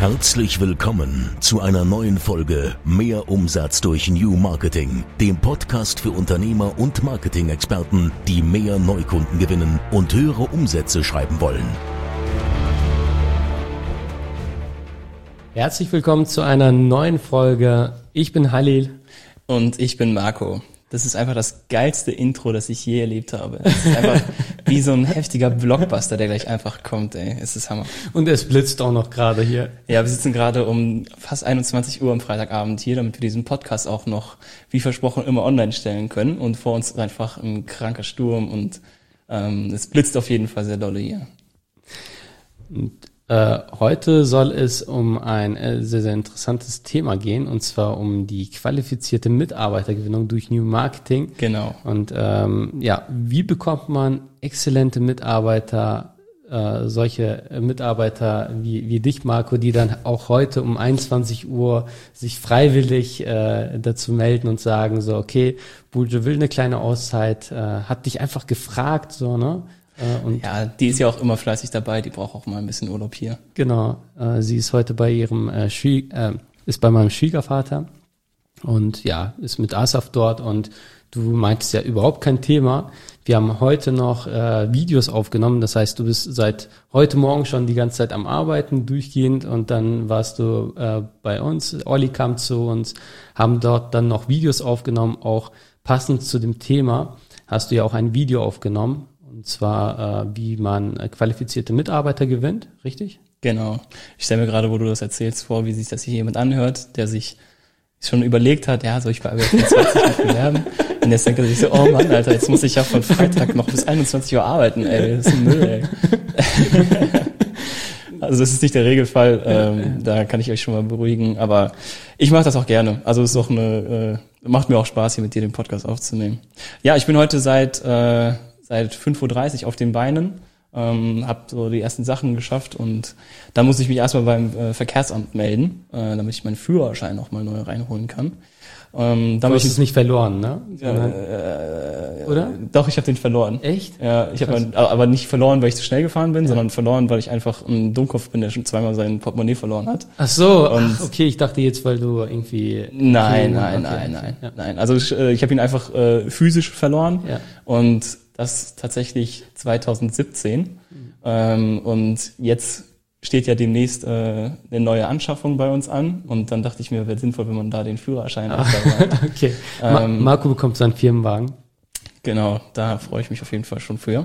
Herzlich willkommen zu einer neuen Folge Mehr Umsatz durch New Marketing, dem Podcast für Unternehmer und Marketing-Experten, die mehr Neukunden gewinnen und höhere Umsätze schreiben wollen. Herzlich willkommen zu einer neuen Folge. Ich bin Halil. Und ich bin Marco. Das ist einfach das geilste Intro, das ich je erlebt habe. Es ist einfach wie so ein heftiger Blockbuster, der gleich einfach kommt, ey. Es ist Hammer. Und es blitzt auch noch gerade hier. Ja, wir sitzen gerade um fast 21 Uhr am Freitagabend hier, damit wir diesen Podcast auch noch, wie versprochen, immer online stellen können. Und vor uns ist einfach ein kranker Sturm und es blitzt auf jeden Fall sehr dolle hier. Und heute soll es um ein sehr, sehr interessantes Thema gehen, und zwar um die qualifizierte Mitarbeitergewinnung durch New Marketing. Genau. Und wie bekommt man exzellente Mitarbeiter, solche Mitarbeiter wie dich, Marco, die dann auch heute um 21 Uhr sich freiwillig dazu melden und sagen so, okay, Buljo will eine kleine Auszeit, hat dich einfach gefragt, so, ne? Und ja, die ist ja auch immer fleißig dabei, die braucht auch mal ein bisschen Urlaub hier. Genau, sie ist heute bei ihrem ist bei meinem Schwiegervater und ja, ist mit Asaf dort, und du meintest ja überhaupt kein Thema. Wir haben heute noch Videos aufgenommen, das heißt, du bist seit heute Morgen schon die ganze Zeit am Arbeiten, durchgehend, und dann warst du bei uns, Olli kam zu uns, haben dort dann noch Videos aufgenommen, auch passend zu dem Thema hast du ja auch ein Video aufgenommen. Und zwar, wie man qualifizierte Mitarbeiter gewinnt, richtig? Genau. Ich stelle mir gerade, wo du das erzählst, vor, wie sich das hier jemand anhört, der sich schon überlegt hat, ja, soll ich bei Arbeit 20 nicht bewerben? Und jetzt denkt er sich so, oh Mann, Alter, jetzt muss ich ja von Freitag noch bis 21 Uhr arbeiten, ey, das ist ein Müll, ey. Also das ist nicht der Regelfall, da kann ich euch schon mal beruhigen, aber ich mache das auch gerne. Also es ist auch macht mir auch Spaß, hier mit dir den Podcast aufzunehmen. Ja, ich bin heute seit 5:30 Uhr auf den Beinen, habe so die ersten Sachen geschafft, und dann muss ich mich erstmal beim Verkehrsamt melden, damit ich meinen Führerschein auch mal neu reinholen kann. Du hast es nicht verloren, ne? Oder? Doch, ich habe den verloren. Echt? Ja, ich habe aber nicht verloren, weil ich zu schnell gefahren bin, sondern verloren, weil ich einfach ein Dummkopf bin, der schon zweimal sein Portemonnaie verloren hat. Ach so, okay, ich dachte jetzt, weil du irgendwie... Nein. Also ich habe ihn einfach physisch verloren, ja. Und das tatsächlich 2017. Und jetzt steht ja demnächst eine neue Anschaffung bei uns an, und dann dachte ich mir, wäre sinnvoll, wenn man da den Führerschein auch dabei hat. Okay. Marco bekommt seinen Firmenwagen. Genau, da freue ich mich auf jeden Fall schon für.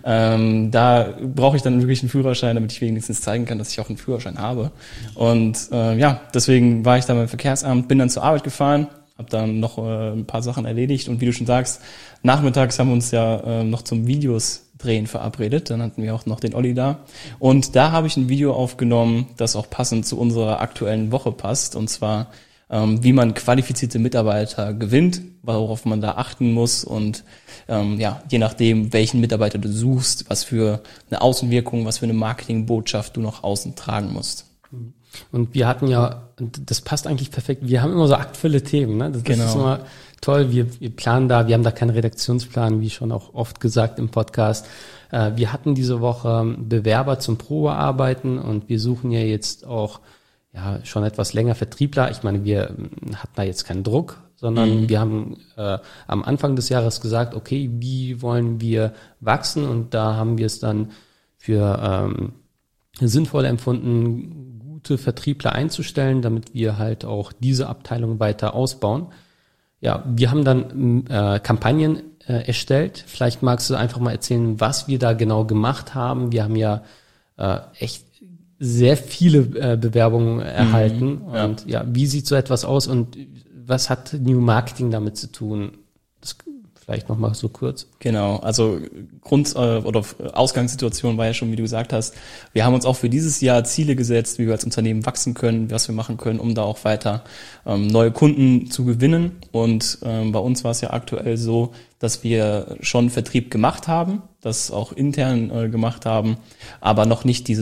Da brauche ich dann wirklich einen Führerschein, damit ich wenigstens zeigen kann, dass ich auch einen Führerschein habe. Und deswegen war ich da beim Verkehrsamt, bin dann zur Arbeit gefahren, habe dann noch ein paar Sachen erledigt, und wie du schon sagst, nachmittags haben wir uns ja noch zum Videos drehen verabredet. Dann hatten wir auch noch den Olli da. Und da habe ich ein Video aufgenommen, das auch passend zu unserer aktuellen Woche passt. Und zwar, wie man qualifizierte Mitarbeiter gewinnt, worauf man da achten muss. Und je nachdem, welchen Mitarbeiter du suchst, was für eine Außenwirkung, was für eine Marketingbotschaft du nach außen tragen musst. Und wir hatten ja, das passt eigentlich perfekt, wir haben immer so aktvolle Themen, ne? Das ist immer toll, wir planen da, wir haben da keinen Redaktionsplan, wie schon auch oft gesagt im Podcast. Wir hatten diese Woche Bewerber zum Probearbeiten, und wir suchen ja jetzt auch schon etwas länger Vertriebler. Ich meine, wir hatten da jetzt keinen Druck, sondern wir haben am Anfang des Jahres gesagt, okay, wie wollen wir wachsen? Und da haben wir es dann für sinnvoll empfunden, gute Vertriebler einzustellen, damit wir halt auch diese Abteilung weiter ausbauen. Ja, wir haben dann Kampagnen erstellt. Vielleicht magst du einfach mal erzählen, was wir da genau gemacht haben. Wir haben ja echt sehr viele Bewerbungen erhalten. Und wie sieht so etwas aus, und was hat New Marketing damit zu tun? Das vielleicht nochmal so kurz. Genau, also Ausgangssituation war ja schon, wie du gesagt hast, wir haben uns auch für dieses Jahr Ziele gesetzt, wie wir als Unternehmen wachsen können, was wir machen können, um da auch weiter neue Kunden zu gewinnen. Und bei uns war es ja aktuell so, dass wir schon Vertrieb gemacht haben, das auch intern gemacht haben, aber noch nicht dieses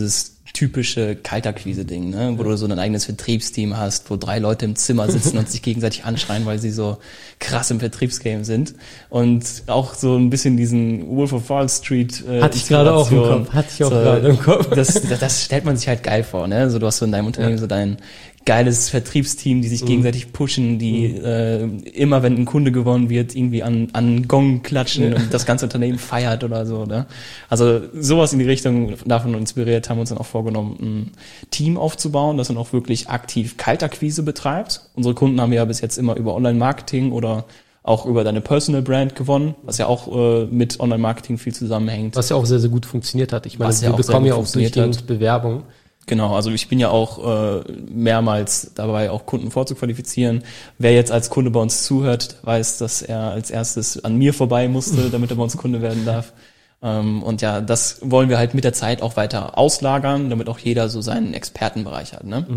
typische Kaltakquise-Ding, ne? Wo du so ein eigenes Vertriebsteam hast, wo 3 Leute im Zimmer sitzen und sich gegenseitig anschreien, weil sie so krass im Vertriebsgame sind. Und auch so ein bisschen diesen Wolf of Wall Street Hatte ich gerade auch im Kopf. Das stellt man sich halt geil vor, ne? So, du hast so in deinem Unternehmen so dein geiles Vertriebsteam, die sich gegenseitig pushen, die immer, wenn ein Kunde gewonnen wird, irgendwie an Gong klatschen und das ganze Unternehmen feiert oder so, ne? Also sowas in die Richtung davon inspiriert, haben wir uns dann auch vorgenommen, ein Team aufzubauen, das dann auch wirklich aktiv Kaltakquise betreibt. Unsere Kunden haben ja bis jetzt immer über Online-Marketing oder auch über deine Personal Brand gewonnen, was ja auch mit Online-Marketing viel zusammenhängt. Was ja auch sehr, sehr gut funktioniert hat. Ich meine, wir bekommen ja auch durchgehend Bewerbung. Genau, also ich bin ja auch mehrmals dabei, auch Kunden vorzuqualifizieren. Wer jetzt als Kunde bei uns zuhört, weiß, dass er als erstes an mir vorbei musste, damit er bei uns Kunde werden darf. Und ja, das wollen wir halt mit der Zeit auch weiter auslagern, damit auch jeder so seinen Expertenbereich hat, ne?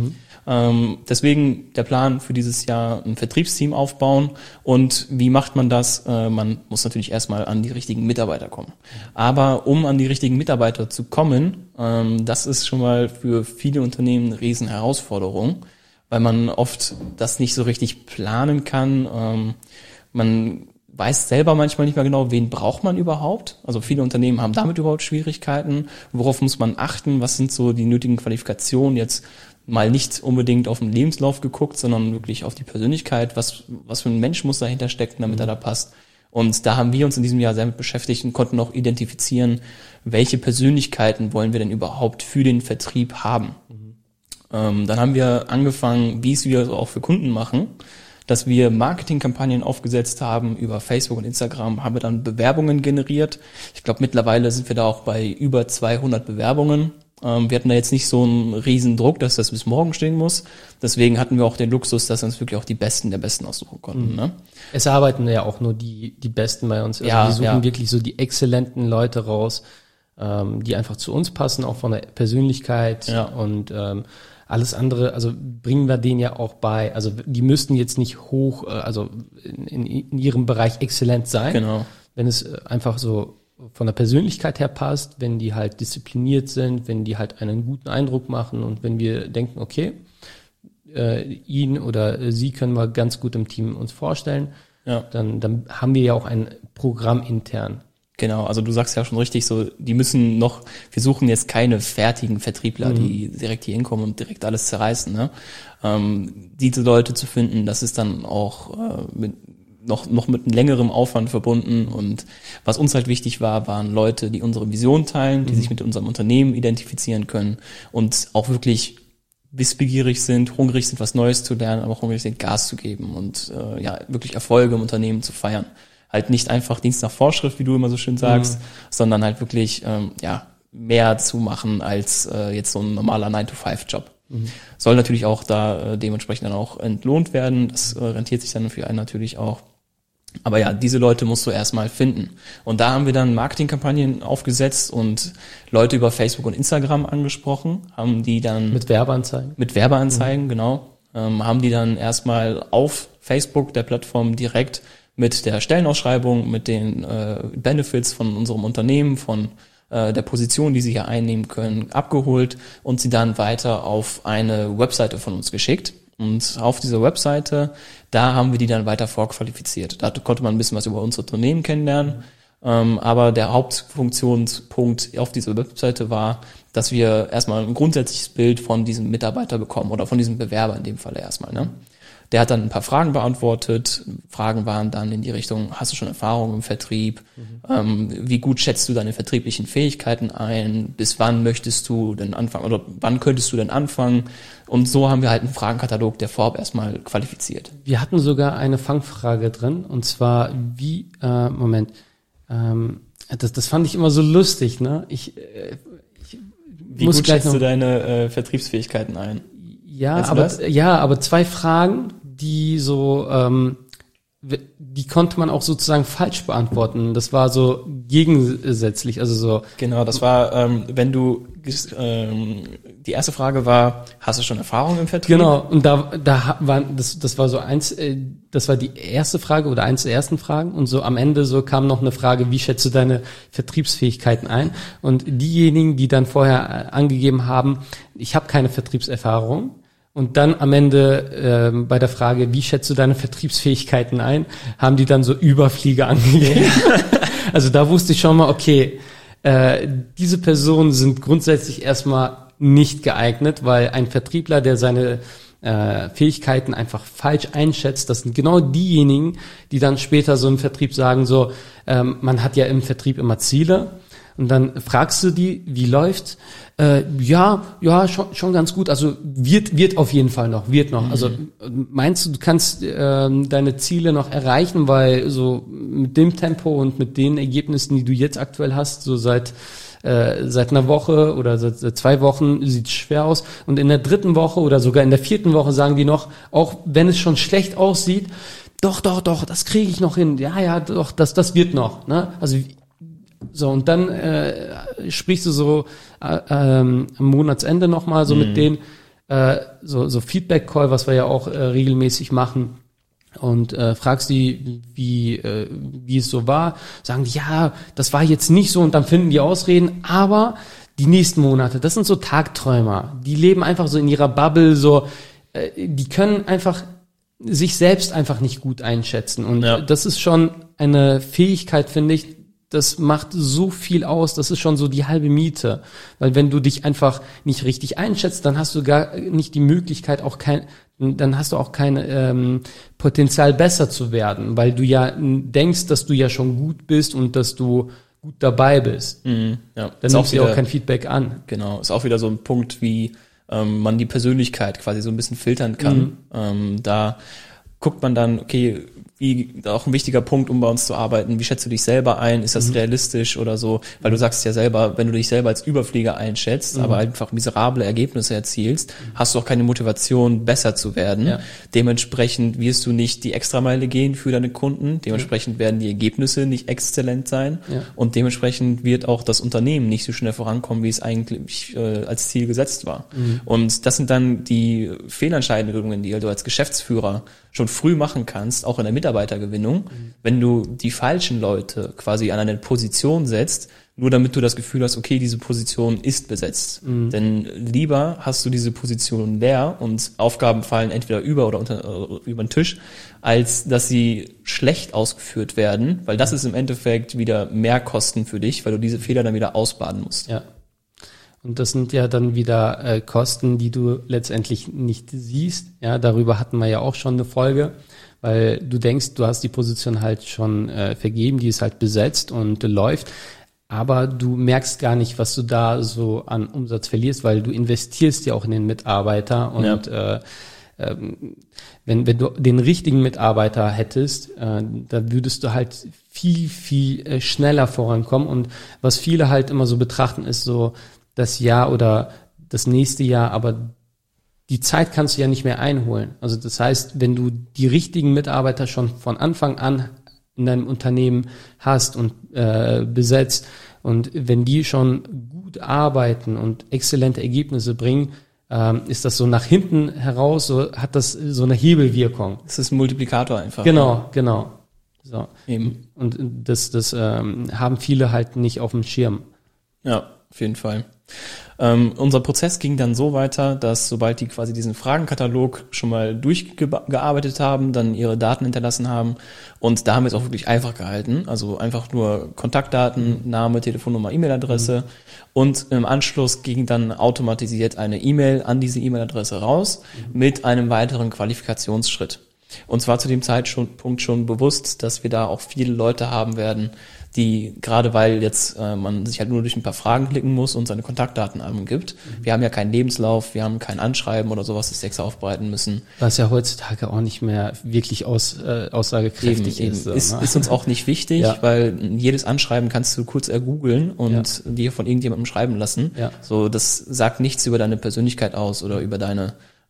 Deswegen der Plan für dieses Jahr, ein Vertriebsteam aufbauen. Und wie macht man das? Man muss natürlich erstmal an die richtigen Mitarbeiter kommen. Aber um an die richtigen Mitarbeiter zu kommen, das ist schon mal für viele Unternehmen eine riesen Herausforderung, weil man oft das nicht so richtig planen kann. Man weiß selber manchmal nicht mehr genau, wen braucht man überhaupt. Also viele Unternehmen haben damit überhaupt Schwierigkeiten. Worauf muss man achten? Was sind so die nötigen Qualifikationen? Jetzt mal nicht unbedingt auf den Lebenslauf geguckt, sondern wirklich auf die Persönlichkeit. Was für ein Mensch muss dahinter stecken, damit er da passt? Und da haben wir uns in diesem Jahr sehr mit beschäftigt und konnten auch identifizieren, welche Persönlichkeiten wollen wir denn überhaupt für den Vertrieb haben. Dann haben wir angefangen, wie es wir auch für Kunden machen, dass wir Marketingkampagnen aufgesetzt haben über Facebook und Instagram, haben wir dann Bewerbungen generiert. Ich glaube, mittlerweile sind wir da auch bei über 200 Bewerbungen. Wir hatten da jetzt nicht so einen riesen Druck, dass das bis morgen stehen muss. Deswegen hatten wir auch den Luxus, dass wir uns wirklich auch die Besten der Besten aussuchen konnten. Ne? Es arbeiten ja auch nur die Besten bei uns. Also wir suchen wirklich so die exzellenten Leute raus, die einfach zu uns passen, auch von der Persönlichkeit und alles andere, also bringen wir denen ja auch bei. Also die müssten jetzt nicht hoch, also in ihrem Bereich exzellent sein. Genau. Wenn es einfach so von der Persönlichkeit her passt, wenn die halt diszipliniert sind, wenn die halt einen guten Eindruck machen und wenn wir denken, okay, ihn oder sie können wir ganz gut im Team uns vorstellen, dann haben wir ja auch ein Programm intern. Genau, also du sagst ja schon richtig, so die müssen noch, wir suchen jetzt keine fertigen Vertriebler, die direkt hier hinkommen und direkt alles zerreißen. Ne? Diese Leute zu finden, das ist dann auch noch mit einem längeren Aufwand verbunden. Und was uns halt wichtig war, waren Leute, die unsere Vision teilen, die sich mit unserem Unternehmen identifizieren können und auch wirklich wissbegierig sind, hungrig sind, was Neues zu lernen, aber auch hungrig sind, Gas zu geben und wirklich Erfolge im Unternehmen zu feiern. Halt nicht einfach Dienst nach Vorschrift, wie du immer so schön sagst, sondern halt wirklich mehr zu machen als jetzt so ein normaler 9-to-5-Job. Soll natürlich auch da dementsprechend dann auch entlohnt werden. Das rentiert sich dann für einen natürlich auch. Aber ja, diese Leute musst du erstmal finden. Und da haben wir dann Marketingkampagnen aufgesetzt und Leute über Facebook und Instagram angesprochen, haben die dann mit Werbeanzeigen, genau, haben die dann erstmal auf Facebook, der Plattform, direkt mit der Stellenausschreibung, mit den Benefits von unserem Unternehmen, von der Position, die sie hier einnehmen können, abgeholt und sie dann weiter auf eine Webseite von uns geschickt. Und auf dieser Webseite, da haben wir die dann weiter vorqualifiziert. Da konnte man ein bisschen was über unser Unternehmen kennenlernen. Aber der Hauptfunktionspunkt auf dieser Webseite war, dass wir erstmal ein grundsätzliches Bild von diesem Mitarbeiter bekommen oder von diesem Bewerber in dem Fall erstmal. Ne? Der hat dann ein paar Fragen beantwortet. Fragen waren dann in die Richtung, hast du schon Erfahrung im Vertrieb? Wie gut schätzt du deine vertrieblichen Fähigkeiten ein? Bis wann möchtest du denn anfangen? Oder wann könntest du denn anfangen? Und so haben wir halt einen Fragenkatalog, der vorab erstmal qualifiziert. Wir hatten sogar eine Fangfrage drin. Und zwar, das fand ich immer so lustig, ne? Wie gut schätzt du deine Vertriebsfähigkeiten ein? Ja, aber 2 Fragen, die so die konnte man auch sozusagen falsch beantworten. Das war so gegensätzlich, also so. Genau, das war, wenn du, die erste Frage war, hast du schon Erfahrung im Vertrieb? Genau, und da waren, das war so das war die erste Frage oder eins der ersten Fragen, und so am Ende so kam noch eine Frage, wie schätzt du deine Vertriebsfähigkeiten ein? Und diejenigen, die dann vorher angegeben haben, ich habe keine Vertriebserfahrung, und dann am Ende bei der Frage, wie schätzt du deine Vertriebsfähigkeiten ein, haben die dann so Überflieger angegeben. Also da wusste ich schon mal, okay, diese Personen sind grundsätzlich erstmal nicht geeignet, weil ein Vertriebler, der seine Fähigkeiten einfach falsch einschätzt, das sind genau diejenigen, die dann später so im Vertrieb sagen, so, man hat ja im Vertrieb immer Ziele. Und dann fragst du die, wie läuft's? Ja, schon ganz gut. Also wird auf jeden Fall noch, wird noch. Also meinst du kannst deine Ziele noch erreichen, weil so mit dem Tempo und mit den Ergebnissen, die du jetzt aktuell hast, so seit einer Woche oder seit 2 Wochen sieht's schwer aus. Und in der 3. Woche oder sogar in der 4. Woche sagen die noch, auch wenn es schon schlecht aussieht, doch, das kriege ich noch hin. Ja, doch, das wird noch. Ne? Also so, und dann sprichst du so am Monatsende nochmal so mit denen, so Feedback-Call, was wir ja auch regelmäßig machen, und fragst die, wie es so war. Sagen die, ja, das war jetzt nicht so, und dann finden die Ausreden, aber die nächsten Monate, das sind so Tagträumer. Die leben einfach so in ihrer Bubble, so die können einfach sich selbst einfach nicht gut einschätzen. Und das ist schon eine Fähigkeit, finde ich, das macht so viel aus, das ist schon so die halbe Miete. Weil wenn du dich einfach nicht richtig einschätzt, dann hast du gar nicht die Möglichkeit, dann hast du auch kein Potenzial, besser zu werden, weil du ja denkst, dass du ja schon gut bist und dass du gut dabei bist. Mhm, ja. Dann nimmst du auch kein Feedback an. Genau, ist auch wieder so ein Punkt, wie man die Persönlichkeit quasi so ein bisschen filtern kann. Da guckt man dann, okay, wie auch ein wichtiger Punkt, um bei uns zu arbeiten, wie schätzt du dich selber ein? Ist das realistisch oder so? Weil du sagst ja selber, wenn du dich selber als Überflieger einschätzt, aber einfach miserable Ergebnisse erzielst, hast du auch keine Motivation, besser zu werden. Ja. Dementsprechend wirst du nicht die Extrameile gehen für deine Kunden. Dementsprechend werden die Ergebnisse nicht exzellent sein. Ja. Und dementsprechend wird auch das Unternehmen nicht so schnell vorankommen, wie es eigentlich als Ziel gesetzt war. Und das sind dann die Fehlentscheidungen, die du als Geschäftsführer schon früh machen kannst, auch in der Mitarbeitergewinnung, wenn du die falschen Leute quasi an eine Position setzt, nur damit du das Gefühl hast, okay, diese Position ist besetzt. Denn lieber hast du diese Position leer und Aufgaben fallen entweder über den Tisch, als dass sie schlecht ausgeführt werden, weil das ist im Endeffekt wieder mehr Kosten für dich, weil du diese Fehler dann wieder ausbaden musst. Ja. Und das sind ja dann wieder Kosten, die du letztendlich nicht siehst. Ja, darüber hatten wir ja auch schon eine Folge, weil du denkst, du hast die Position halt schon vergeben, die ist halt besetzt und läuft, aber du merkst gar nicht, was du da so an Umsatz verlierst, weil du investierst ja auch in den Mitarbeiter und wenn du den richtigen Mitarbeiter hättest, da würdest du halt viel schneller vorankommen. Und was viele halt immer so betrachten, ist so das Jahr oder das nächste Jahr, aber die Zeit kannst du ja nicht mehr einholen. Also das heißt, wenn du die richtigen Mitarbeiter schon von Anfang an in deinem Unternehmen hast und besetzt, und wenn die schon gut arbeiten und exzellente Ergebnisse bringen, ist das so nach hinten heraus, so hat das so eine Hebelwirkung. Das ist ein Multiplikator einfach. Genau. So. Eben. Und das haben viele halt nicht auf dem Schirm. Ja, auf jeden Fall. Unser Prozess ging dann so weiter, dass sobald die quasi diesen Fragenkatalog schon mal durchgearbeitet haben, dann ihre Daten hinterlassen haben, und da haben wir es auch wirklich einfach gehalten, also einfach nur Kontaktdaten, Name, Telefonnummer, E-Mail-Adresse, und im Anschluss ging dann automatisiert eine E-Mail an diese E-Mail-Adresse raus mit einem weiteren Qualifikationsschritt. Und zwar zu dem Zeitpunkt schon bewusst, dass wir da auch viele Leute haben werden, die, gerade weil jetzt man sich halt nur durch ein paar Fragen klicken muss und seine Kontaktdaten angibt. Wir haben ja keinen Lebenslauf, wir haben kein Anschreiben oder sowas, das wir extra aufbereiten müssen. Was ja heutzutage auch nicht mehr wirklich aussagekräftig ist. Ist uns auch nicht wichtig, weil jedes Anschreiben kannst du kurz ergoogeln und dir von irgendjemandem schreiben lassen. Ja. So, das sagt nichts über deine Persönlichkeit aus oder über deine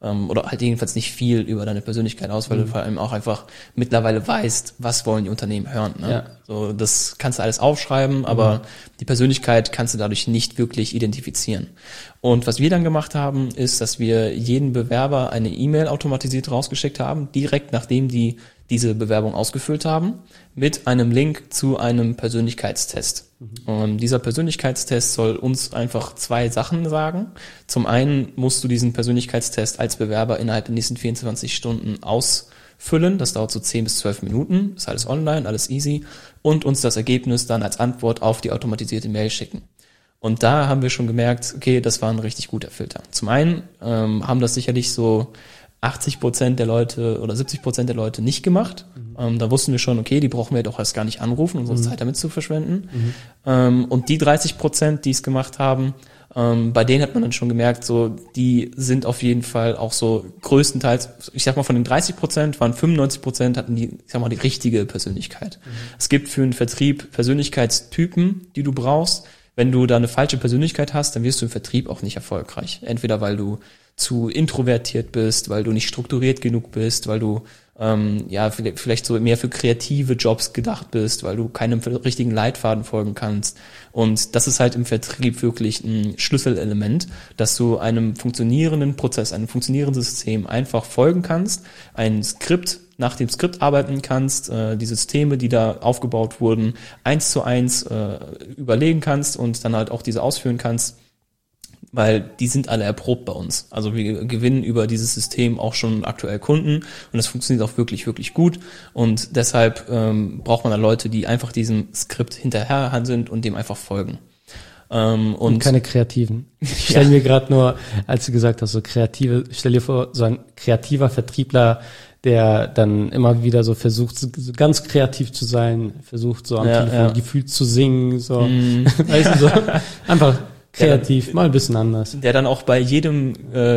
oder halt jedenfalls nicht viel über deine Persönlichkeit aus, weil du vor allem auch einfach mittlerweile weißt, was wollen die Unternehmen hören. Ne? Ja. So, das kannst du alles aufschreiben, aber die Persönlichkeit kannst du dadurch nicht wirklich identifizieren. Und was wir dann gemacht haben, ist, dass wir jeden Bewerber eine E-Mail automatisiert rausgeschickt haben, direkt nachdem die diese Bewerbung ausgefüllt haben, mit einem Link zu einem Persönlichkeitstest. Und dieser Persönlichkeitstest soll uns einfach 2 Sachen sagen. Zum einen musst du diesen Persönlichkeitstest als Bewerber innerhalb der nächsten 24 Stunden ausfüllen. Das dauert so 10 bis 12 Minuten. Ist alles online, alles easy. Und uns das Ergebnis dann als Antwort auf die automatisierte Mail schicken. Und da haben wir schon gemerkt, okay, das war ein richtig guter Filter. Zum einen haben das sicherlich so 80% der Leute oder 70% der Leute nicht gemacht. Da wussten wir schon, okay, die brauchen wir doch erst gar nicht anrufen, unsere Zeit damit zu verschwenden. Und die 30%, die es gemacht haben, bei denen hat man dann schon gemerkt, so, die sind auf jeden Fall auch so größtenteils, ich sag mal von den 30% waren 95% hatten die, ich sag mal, die richtige Persönlichkeit. Es gibt für einen Vertrieb Persönlichkeitstypen, die du brauchst. Wenn du da eine falsche Persönlichkeit hast, dann wirst du im Vertrieb auch nicht erfolgreich. Entweder weil du zu introvertiert bist, weil du nicht strukturiert genug bist, weil du vielleicht so mehr für kreative Jobs gedacht bist, weil du keinem richtigen Leitfaden folgen kannst. Und das ist halt im Vertrieb wirklich ein Schlüsselelement, dass du einem funktionierenden Prozess, einem funktionierenden System einfach folgen kannst, nach dem Skript arbeiten kannst, die Systeme, die da aufgebaut wurden, 1:1 überlegen kannst und dann halt auch diese ausführen kannst, weil die sind alle erprobt bei uns. Also wir gewinnen über dieses System auch schon aktuell Kunden und das funktioniert auch wirklich, wirklich gut und deshalb braucht man da Leute, die einfach diesem Skript hinterher sind und dem einfach folgen. Und keine Kreativen. Ich stelle mir gerade nur, als du gesagt hast, so Kreative, stell dir vor, so ein kreativer Vertriebler, der dann immer wieder so versucht, so ganz kreativ zu sein, versucht so am Telefon gefühlt zu singen, so, weißt du, so, einfach kreativ, mal ein bisschen anders. Der dann auch bei jedem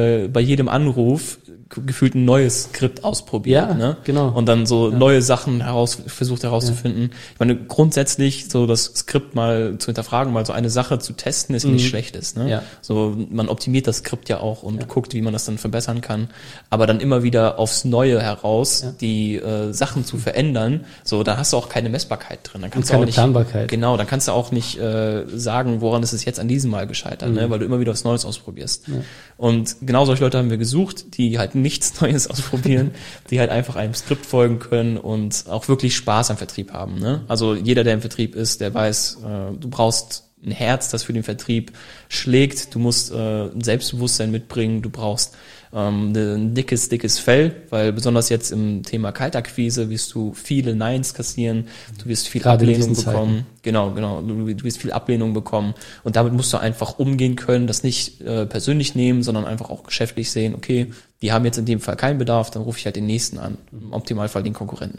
Anruf gefühlt ein neues Skript ausprobiert. Ja, ne? Genau. Und dann so neue Sachen versucht herauszufinden. Ich meine, grundsätzlich so das Skript mal zu hinterfragen, mal so eine Sache zu testen, ist nicht Schlechtes. Ne? Ja. So, man optimiert das Skript ja auch und guckt, wie man das dann verbessern kann. Aber dann immer wieder aufs Neue heraus die Sachen zu verändern, so, da hast du auch keine Messbarkeit drin. Dann kannst und keine du auch nicht, Planbarkeit. Genau, dann kannst du auch nicht sagen, woran ist es jetzt an diesem Mal gescheitert, ne? Weil du immer wieder was Neues ausprobierst. Ja. Und genau solche Leute haben wir gesucht, die halt nichts Neues ausprobieren, die halt einfach einem Skript folgen können und auch wirklich Spaß am Vertrieb haben. Ne? Also jeder, der im Vertrieb ist, der weiß, du brauchst ein Herz, das für den Vertrieb schlägt. Du musst ein Selbstbewusstsein mitbringen. Du brauchst ein dickes Fell, weil besonders jetzt im Thema Kaltakquise wirst du viele Neins kassieren. Du wirst viel Gerade Ablehnung bekommen. Genau. Du wirst viel Ablehnung bekommen. Und damit musst du einfach umgehen können, das nicht persönlich nehmen, sondern einfach auch geschäftlich sehen, okay, die haben jetzt in dem Fall keinen Bedarf, dann rufe ich halt den nächsten an. Im Optimalfall den Konkurrenten.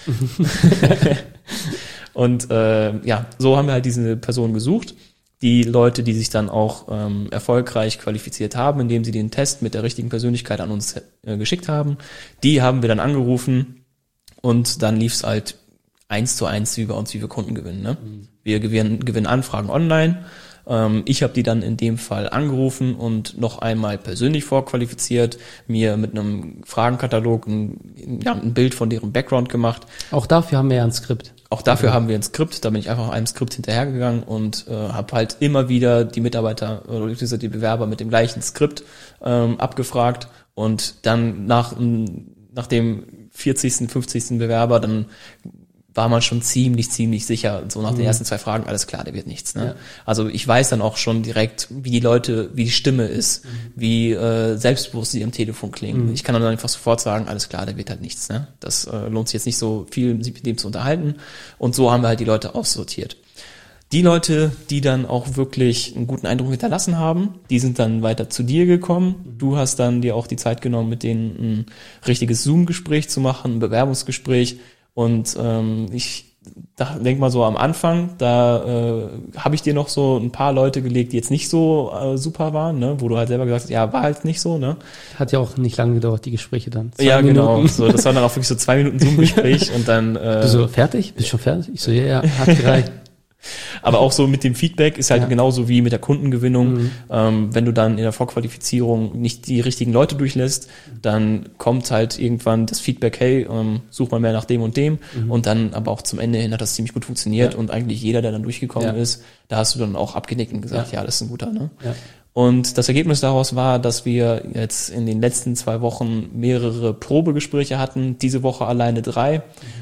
Und so haben wir halt diese Person gesucht. Die Leute, die sich dann auch erfolgreich qualifiziert haben, indem sie den Test mit der richtigen Persönlichkeit an uns geschickt haben, die haben wir dann angerufen und dann lief es halt 1:1 wie bei uns, wie wir Kunden gewinnen. Ne? Wir gewinnen Anfragen online. Ich habe die dann in dem Fall angerufen und noch einmal persönlich vorqualifiziert, mir mit einem Fragenkatalog ein Bild von deren Background gemacht. Auch dafür haben wir ja ein Skript. Auch dafür haben wir ein Skript, da bin ich einfach einem Skript hinterhergegangen und habe halt immer wieder die Mitarbeiter oder die Bewerber mit dem gleichen Skript abgefragt und dann nach dem 40., 50. Bewerber, dann war man schon ziemlich sicher, so nach den ersten 2 Fragen, alles klar, der wird nichts. Ne? Ja. Also ich weiß dann auch schon direkt, wie die Stimme ist, wie selbstbewusst sie am Telefon klingen. Ich kann dann einfach sofort sagen, alles klar, der wird halt nichts. Ne? Das lohnt sich jetzt nicht so viel, sich mit dem zu unterhalten. Und so haben wir halt die Leute aussortiert. Die Leute, die dann auch wirklich einen guten Eindruck hinterlassen haben, die sind dann weiter zu dir gekommen. Du hast dann dir auch die Zeit genommen, mit denen ein richtiges Zoom-Gespräch zu machen, ein Bewerbungsgespräch. Und ich denke mal so am Anfang, da habe ich dir noch so ein paar Leute gelegt, die jetzt nicht so super waren, ne? Wo du halt selber gesagt hast, ja, war halt nicht so. Ne? Hat ja auch nicht lange gedauert, die Gespräche dann. 2 Minuten. Genau. So, das war dann auch wirklich so 2 Minuten Zoom-Gespräch und dann... Bist du fertig? Bist du schon fertig? Ich so, ja, hat gereicht. Aber auch so mit dem Feedback ist halt genauso wie mit der Kundengewinnung. Wenn du dann in der Vorqualifizierung nicht die richtigen Leute durchlässt, dann kommt halt irgendwann das Feedback, hey, such mal mehr nach dem und dem. Und dann aber auch zum Ende hin hat das ziemlich gut funktioniert und eigentlich jeder, der dann durchgekommen ist, da hast du dann auch abgenickt und gesagt, ja, das ist ein guter, ne? Ja. Und das Ergebnis daraus war, dass wir jetzt in den letzten 2 Wochen mehrere Probegespräche hatten, diese Woche alleine 3.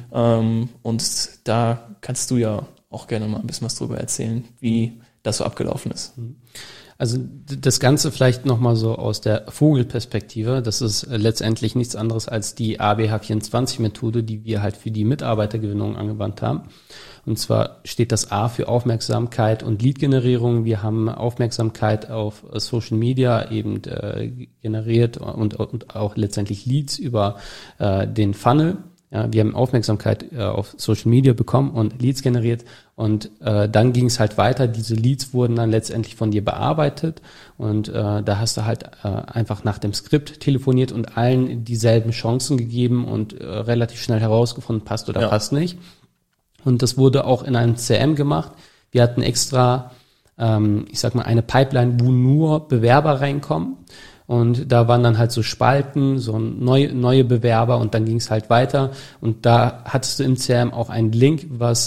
Und da kannst du ja auch gerne mal ein bisschen was drüber erzählen, wie das so abgelaufen ist. Also das Ganze vielleicht nochmal so aus der Vogelperspektive. Das ist letztendlich nichts anderes als die ABH24-Methode, die wir halt für die Mitarbeitergewinnung angewandt haben. Und zwar steht das A für Aufmerksamkeit und Lead-Generierung. Wir haben Aufmerksamkeit auf Social Media eben generiert und auch letztendlich Leads über den Funnel. Ja, wir haben Aufmerksamkeit auf Social Media bekommen und Leads generiert und dann ging es halt weiter. Diese Leads wurden dann letztendlich von dir bearbeitet und da hast du halt einfach nach dem Skript telefoniert und allen dieselben Chancen gegeben und relativ schnell herausgefunden, passt oder passt nicht. Und das wurde auch in einem CRM gemacht. Wir hatten extra, ich sag mal, eine Pipeline, wo nur Bewerber reinkommen. Und da waren dann halt so Spalten, so neue Bewerber und dann ging es halt weiter. Und da hattest du im CRM auch einen Link, was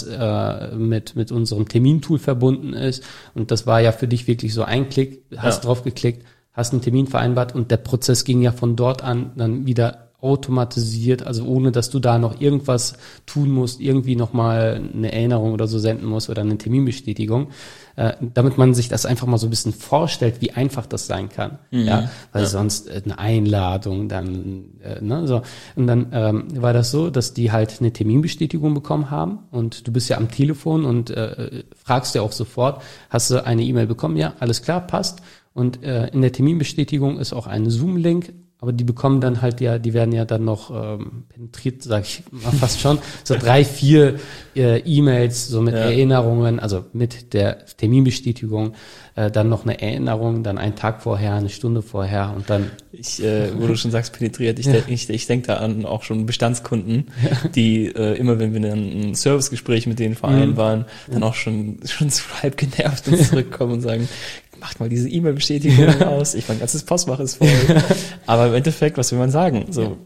mit unserem Termintool verbunden ist. Und das war ja für dich wirklich so ein Klick, hast drauf geklickt, hast einen Termin vereinbart und der Prozess ging ja von dort an dann wieder automatisiert, also ohne, dass du da noch irgendwas tun musst, irgendwie nochmal eine Erinnerung oder so senden musst oder eine Terminbestätigung, damit man sich das einfach mal so ein bisschen vorstellt, wie einfach das sein kann, weil sonst eine Einladung, dann, so. Und dann war das so, dass die halt eine Terminbestätigung bekommen haben und du bist ja am Telefon und fragst ja auch sofort, hast du eine E-Mail bekommen? Ja, alles klar, passt. Und in der Terminbestätigung ist auch ein Zoom-Link, aber die bekommen dann halt die werden ja dann noch penetriert, sag ich mal fast schon, so 3, 4 E-Mails, so mit Erinnerungen, also mit der Terminbestätigung, dann noch eine Erinnerung, dann einen Tag vorher, eine Stunde vorher und dann... wo du schon sagst, penetriert, ich denk da an auch schon Bestandskunden, die immer, wenn wir dann ein Servicegespräch mit denen vereinbaren, dann auch schon so halb genervt und zurückkommen und sagen, macht mal diese E-Mail-Bestätigung aus, mein ganzes Postfach ist voll. Aber im Endeffekt, was will man sagen? So,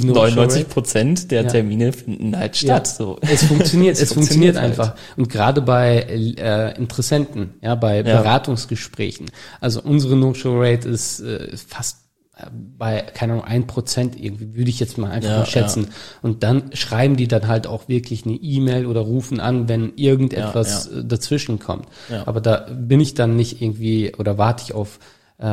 99% der Termine finden halt statt. Ja. So. Es funktioniert einfach. Halt. Und gerade bei Interessenten, bei Beratungsgesprächen. Also unsere No-Show-Rate ist fast bei, keine Ahnung, 1% irgendwie, würde ich jetzt mal einfach mal schätzen. Und dann schreiben die dann halt auch wirklich eine E-Mail oder rufen an, wenn irgendetwas dazwischen kommt. Ja. Aber da bin ich dann nicht irgendwie oder warte ich auf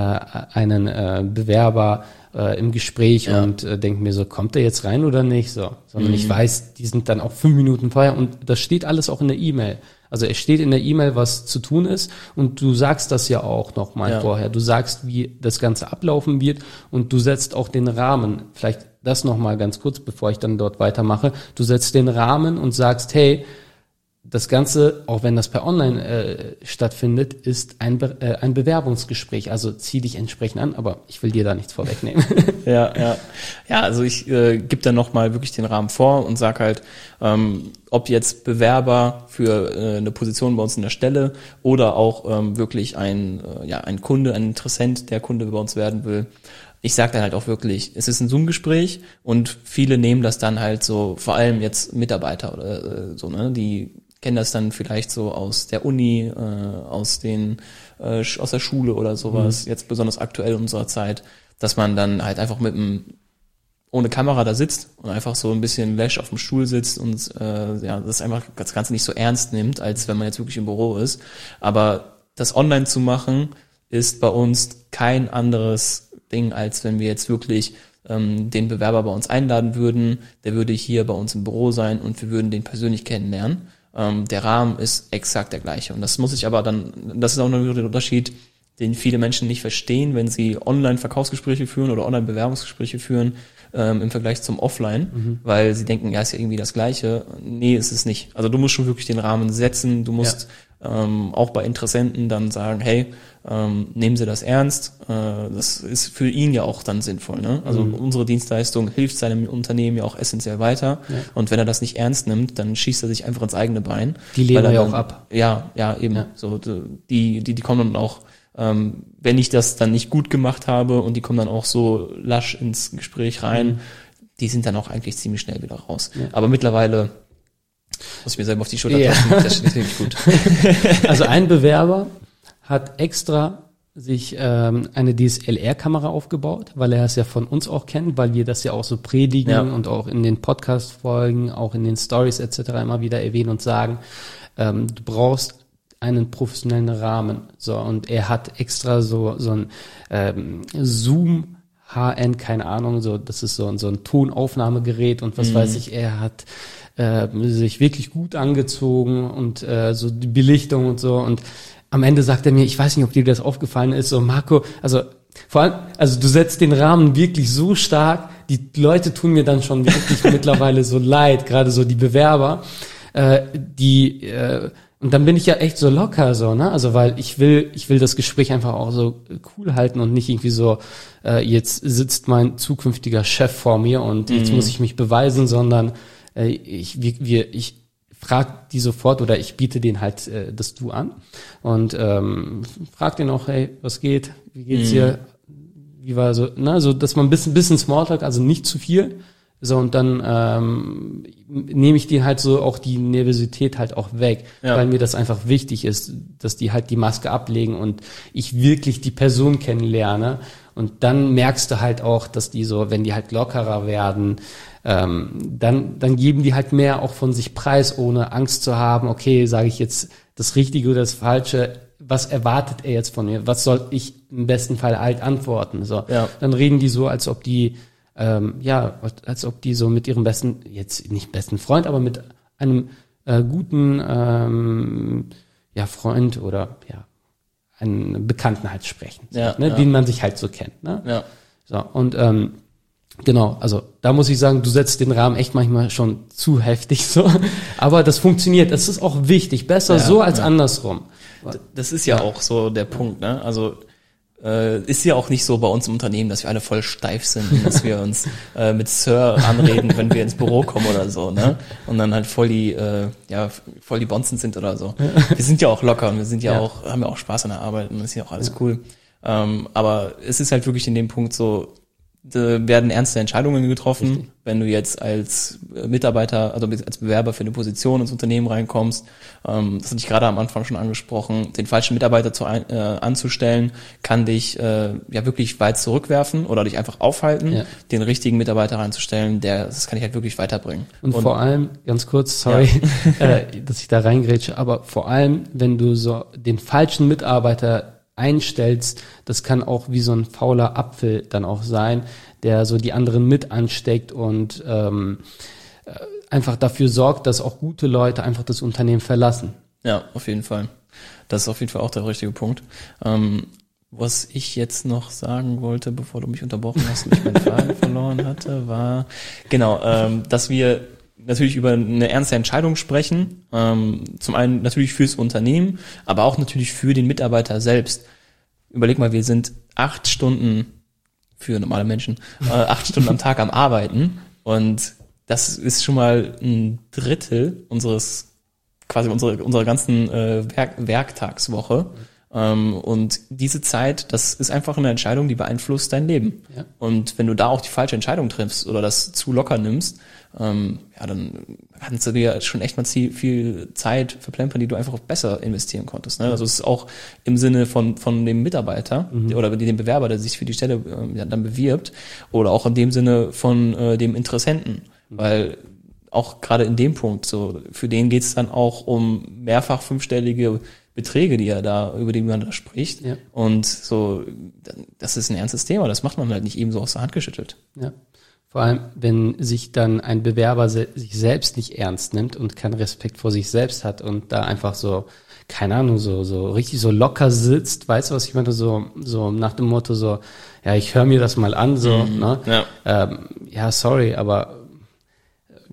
einen Bewerber im Gespräch und denke mir so, kommt der jetzt rein oder nicht? So, sondern ich weiß, die sind dann auch 5 Minuten vorher und das steht alles auch in der E-Mail. Also es steht in der E-Mail, was zu tun ist und du sagst das ja auch nochmal vorher. Du sagst, wie das Ganze ablaufen wird und du setzt auch den Rahmen. Vielleicht das nochmal ganz kurz, bevor ich dann dort weitermache. Du setzt den Rahmen und sagst, hey, das Ganze, auch wenn das per Online stattfindet, ist ein Bewerbungsgespräch. Also zieh dich entsprechend an, aber ich will dir da nichts vorwegnehmen. Ja, also ich gebe dann nochmal wirklich den Rahmen vor und sag halt, ob jetzt Bewerber für eine Position bei uns in der Stelle oder auch wirklich ein Kunde, ein Interessent, der Kunde bei uns werden will. Ich sage dann halt auch wirklich, es ist ein Zoom-Gespräch und viele nehmen das dann halt so, vor allem jetzt Mitarbeiter oder so, ne, die kennen das dann vielleicht so aus der Uni, aus der Schule oder sowas, jetzt besonders aktuell in unserer Zeit, dass man dann halt einfach ohne Kamera da sitzt und einfach so ein bisschen läsch auf dem Stuhl sitzt und das einfach das Ganze nicht so ernst nimmt, als wenn man jetzt wirklich im Büro ist. Aber das online zu machen, ist bei uns kein anderes Ding, als wenn wir jetzt wirklich den Bewerber bei uns einladen würden. Der würde hier bei uns im Büro sein und wir würden den persönlich kennenlernen. Der Rahmen ist exakt der gleiche. Und das muss ich aber dann, das ist auch noch der Unterschied, den viele Menschen nicht verstehen, wenn sie Online-Verkaufsgespräche führen oder Online-Bewerbungsgespräche führen, im Vergleich zum Offline, weil sie denken, ja, ist ja irgendwie das Gleiche. Nee, ist es nicht. Also du musst schon wirklich den Rahmen setzen, du musst auch bei Interessenten dann sagen, hey, nehmen Sie das ernst, das ist für ihn ja auch dann sinnvoll, ne? Also unsere Dienstleistung hilft seinem Unternehmen ja auch essentiell weiter, und wenn er das nicht ernst nimmt, dann schießt er sich einfach ins eigene Bein. Die lehnen ja auch ab. Ja, eben. Ja. So, die kommen dann auch, wenn ich das dann nicht gut gemacht habe, und die kommen dann auch so lasch ins Gespräch rein, die sind dann auch eigentlich ziemlich schnell wieder raus. Ja. Aber mittlerweile muss ich mir selber auf die Schulter klopfen, das steht wirklich gut. Also ein Bewerber hat extra sich eine DSLR-Kamera aufgebaut, weil er es ja von uns auch kennt, weil wir das ja auch so predigen und auch in den Podcast-Folgen, auch in den Stories etc. immer wieder erwähnen und sagen, du brauchst einen professionellen Rahmen. So, und er hat extra so ein Zoom HN, keine Ahnung, so, das ist so ein Tonaufnahmegerät und was weiß ich, er hat sich wirklich gut angezogen und so die Belichtung und so, und am Ende sagt er mir, ich weiß nicht, ob dir das aufgefallen ist, so Marco, also vor allem, also du setzt den Rahmen wirklich so stark, die Leute tun mir dann schon wirklich mittlerweile so leid, gerade so die Bewerber, und dann bin ich ja echt so locker so, ne? Also weil ich will das Gespräch einfach auch so cool halten und nicht irgendwie so, jetzt sitzt mein zukünftiger Chef vor mir und jetzt muss ich mich beweisen, sondern ich frage die sofort, oder ich biete denen halt das Du an und frag den auch, hey, was geht? Wie geht's dir? Wie war so, ne? So, dass man ein bisschen Smalltalk, also nicht zu viel. So, und dann nehme ich denen halt so auch die Nervosität halt auch weg, weil mir das einfach wichtig ist, dass die halt die Maske ablegen und ich wirklich die Person kennenlerne. Und dann merkst du halt auch, dass die so, wenn die halt lockerer werden, dann geben die halt mehr auch von sich preis, ohne Angst zu haben, okay, sage ich jetzt das Richtige oder das Falsche, was erwartet er jetzt von mir? Was soll ich im besten Fall halt antworten? So, dann reden die so, als ob die als ob die so mit ihrem jetzt nicht besten Freund, aber mit einem guten Freund oder einen Bekannten halt sprechen, den man sich halt so kennt. Ne? Ja. So, und genau, also da muss ich sagen, du setzt den Rahmen echt manchmal schon zu heftig so, aber das funktioniert, das ist auch wichtig, besser so als andersrum. Das ist ja auch so der Punkt, ne? Also ist ja auch nicht so bei uns im Unternehmen, dass wir alle voll steif sind, dass wir uns mit Sir anreden, wenn wir ins Büro kommen oder so, ne? Und dann halt voll die Bonzen sind oder so. Wir sind ja auch locker und wir sind auch, haben ja auch Spaß an der Arbeit und das ist ja auch alles cool. Aber es ist halt wirklich in dem Punkt so, werden ernste Entscheidungen getroffen. Richtig. Wenn du jetzt als Mitarbeiter, also als Bewerber für eine Position ins Unternehmen reinkommst, das hatte ich gerade am Anfang schon angesprochen, den falschen Mitarbeiter anzustellen, kann dich wirklich weit zurückwerfen oder dich einfach aufhalten. Den richtigen Mitarbeiter reinzustellen, das kann dich halt wirklich weiterbringen. Und vor allem, ganz kurz, sorry, dass ich da reingrätsche, aber vor allem, wenn du so den falschen Mitarbeiter einstellst, das kann auch wie so ein fauler Apfel dann auch sein, der so die anderen mit ansteckt und einfach dafür sorgt, dass auch gute Leute einfach das Unternehmen verlassen. Ja, auf jeden Fall. Das ist auf jeden Fall auch der richtige Punkt. Was ich jetzt noch sagen wollte, bevor du mich unterbrochen hast und ich meinen Faden verloren hatte, war, dass wir natürlich über eine ernste Entscheidung sprechen. Zum einen natürlich fürs Unternehmen, aber auch natürlich für den Mitarbeiter selbst. Überleg mal, wir sind 8 Stunden für normale Menschen, 8 Stunden am Tag am Arbeiten und das ist schon mal ein Drittel unserer ganzen Werktagswoche. Und diese Zeit, das ist einfach eine Entscheidung, die beeinflusst dein Leben. Ja. Und wenn du da auch die falsche Entscheidung triffst oder das zu locker nimmst, dann kannst du dir schon echt mal viel Zeit verplempern, die du einfach besser investieren konntest. Ne? Also es ist auch im Sinne von dem Mitarbeiter oder dem Bewerber, der sich für die Stelle dann bewirbt, oder auch in dem Sinne von dem Interessenten, weil auch gerade in dem Punkt, so für den geht's dann auch um mehrfach 5-stellige Beträge, über die man da spricht. Ja. Und so, das ist ein ernstes Thema. Das macht man halt nicht eben so aus der Hand geschüttelt. Ja. Vor allem, wenn sich dann ein Bewerber sich selbst nicht ernst nimmt und keinen Respekt vor sich selbst hat und da einfach so, keine Ahnung, so richtig so locker sitzt, weißt du, was ich meine? So nach dem Motto so, ja, ich höre mir das mal an, so, ne? Ja. Sorry, aber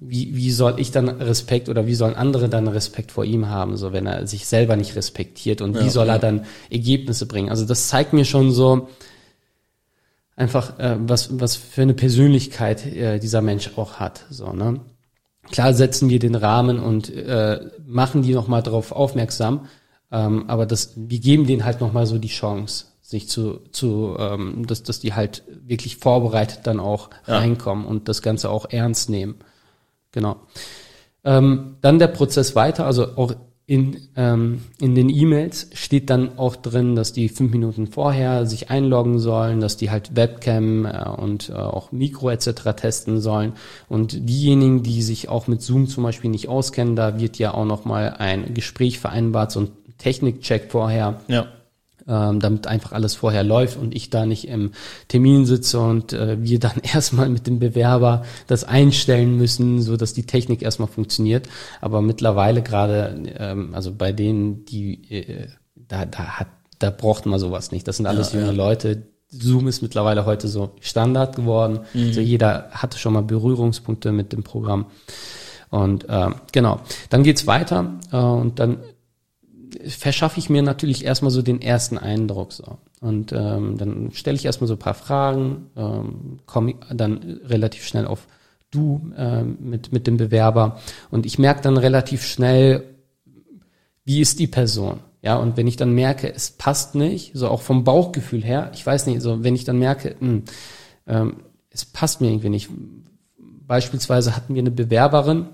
wie soll ich dann Respekt oder wie sollen andere dann Respekt vor ihm haben, so wenn er sich selber nicht respektiert und wie soll er dann Ergebnisse bringen? Also das zeigt mir schon so einfach, was für eine Persönlichkeit dieser Mensch auch hat, so, ne? Klar setzen wir den Rahmen und machen die nochmal darauf aufmerksam, aber wir geben denen halt nochmal so die Chance, sich dass die halt wirklich vorbereitet dann auch reinkommen und das Ganze auch ernst nehmen. Genau. Dann der Prozess weiter, also auch in den E-Mails steht dann auch drin, dass die 5 Minuten vorher sich einloggen sollen, dass die halt Webcam und auch Mikro etc. testen sollen. Und diejenigen, die sich auch mit Zoom zum Beispiel nicht auskennen, da wird ja auch nochmal ein Gespräch vereinbart, so ein Technikcheck vorher. Ja. Damit einfach alles vorher läuft und ich da nicht im Termin sitze und wir dann erstmal mit dem Bewerber das einstellen müssen, so dass die Technik erstmal funktioniert. Aber mittlerweile gerade, also bei denen, die da braucht man sowas nicht. Das sind alles junge Leute. Zoom ist mittlerweile heute so Standard geworden. Also jeder hatte schon mal Berührungspunkte mit dem Programm. Und genau, dann geht's weiter und dann verschaffe ich mir natürlich erstmal so den ersten Eindruck so. Und dann stelle ich erstmal so ein paar Fragen, komme dann relativ schnell auf Du mit dem Bewerber und ich merke dann relativ schnell, wie ist die Person. Ja, und wenn ich dann merke, es passt nicht, so auch vom Bauchgefühl her, ich weiß nicht, so wenn ich dann merke, es passt mir irgendwie nicht. Beispielsweise hatten wir eine Bewerberin,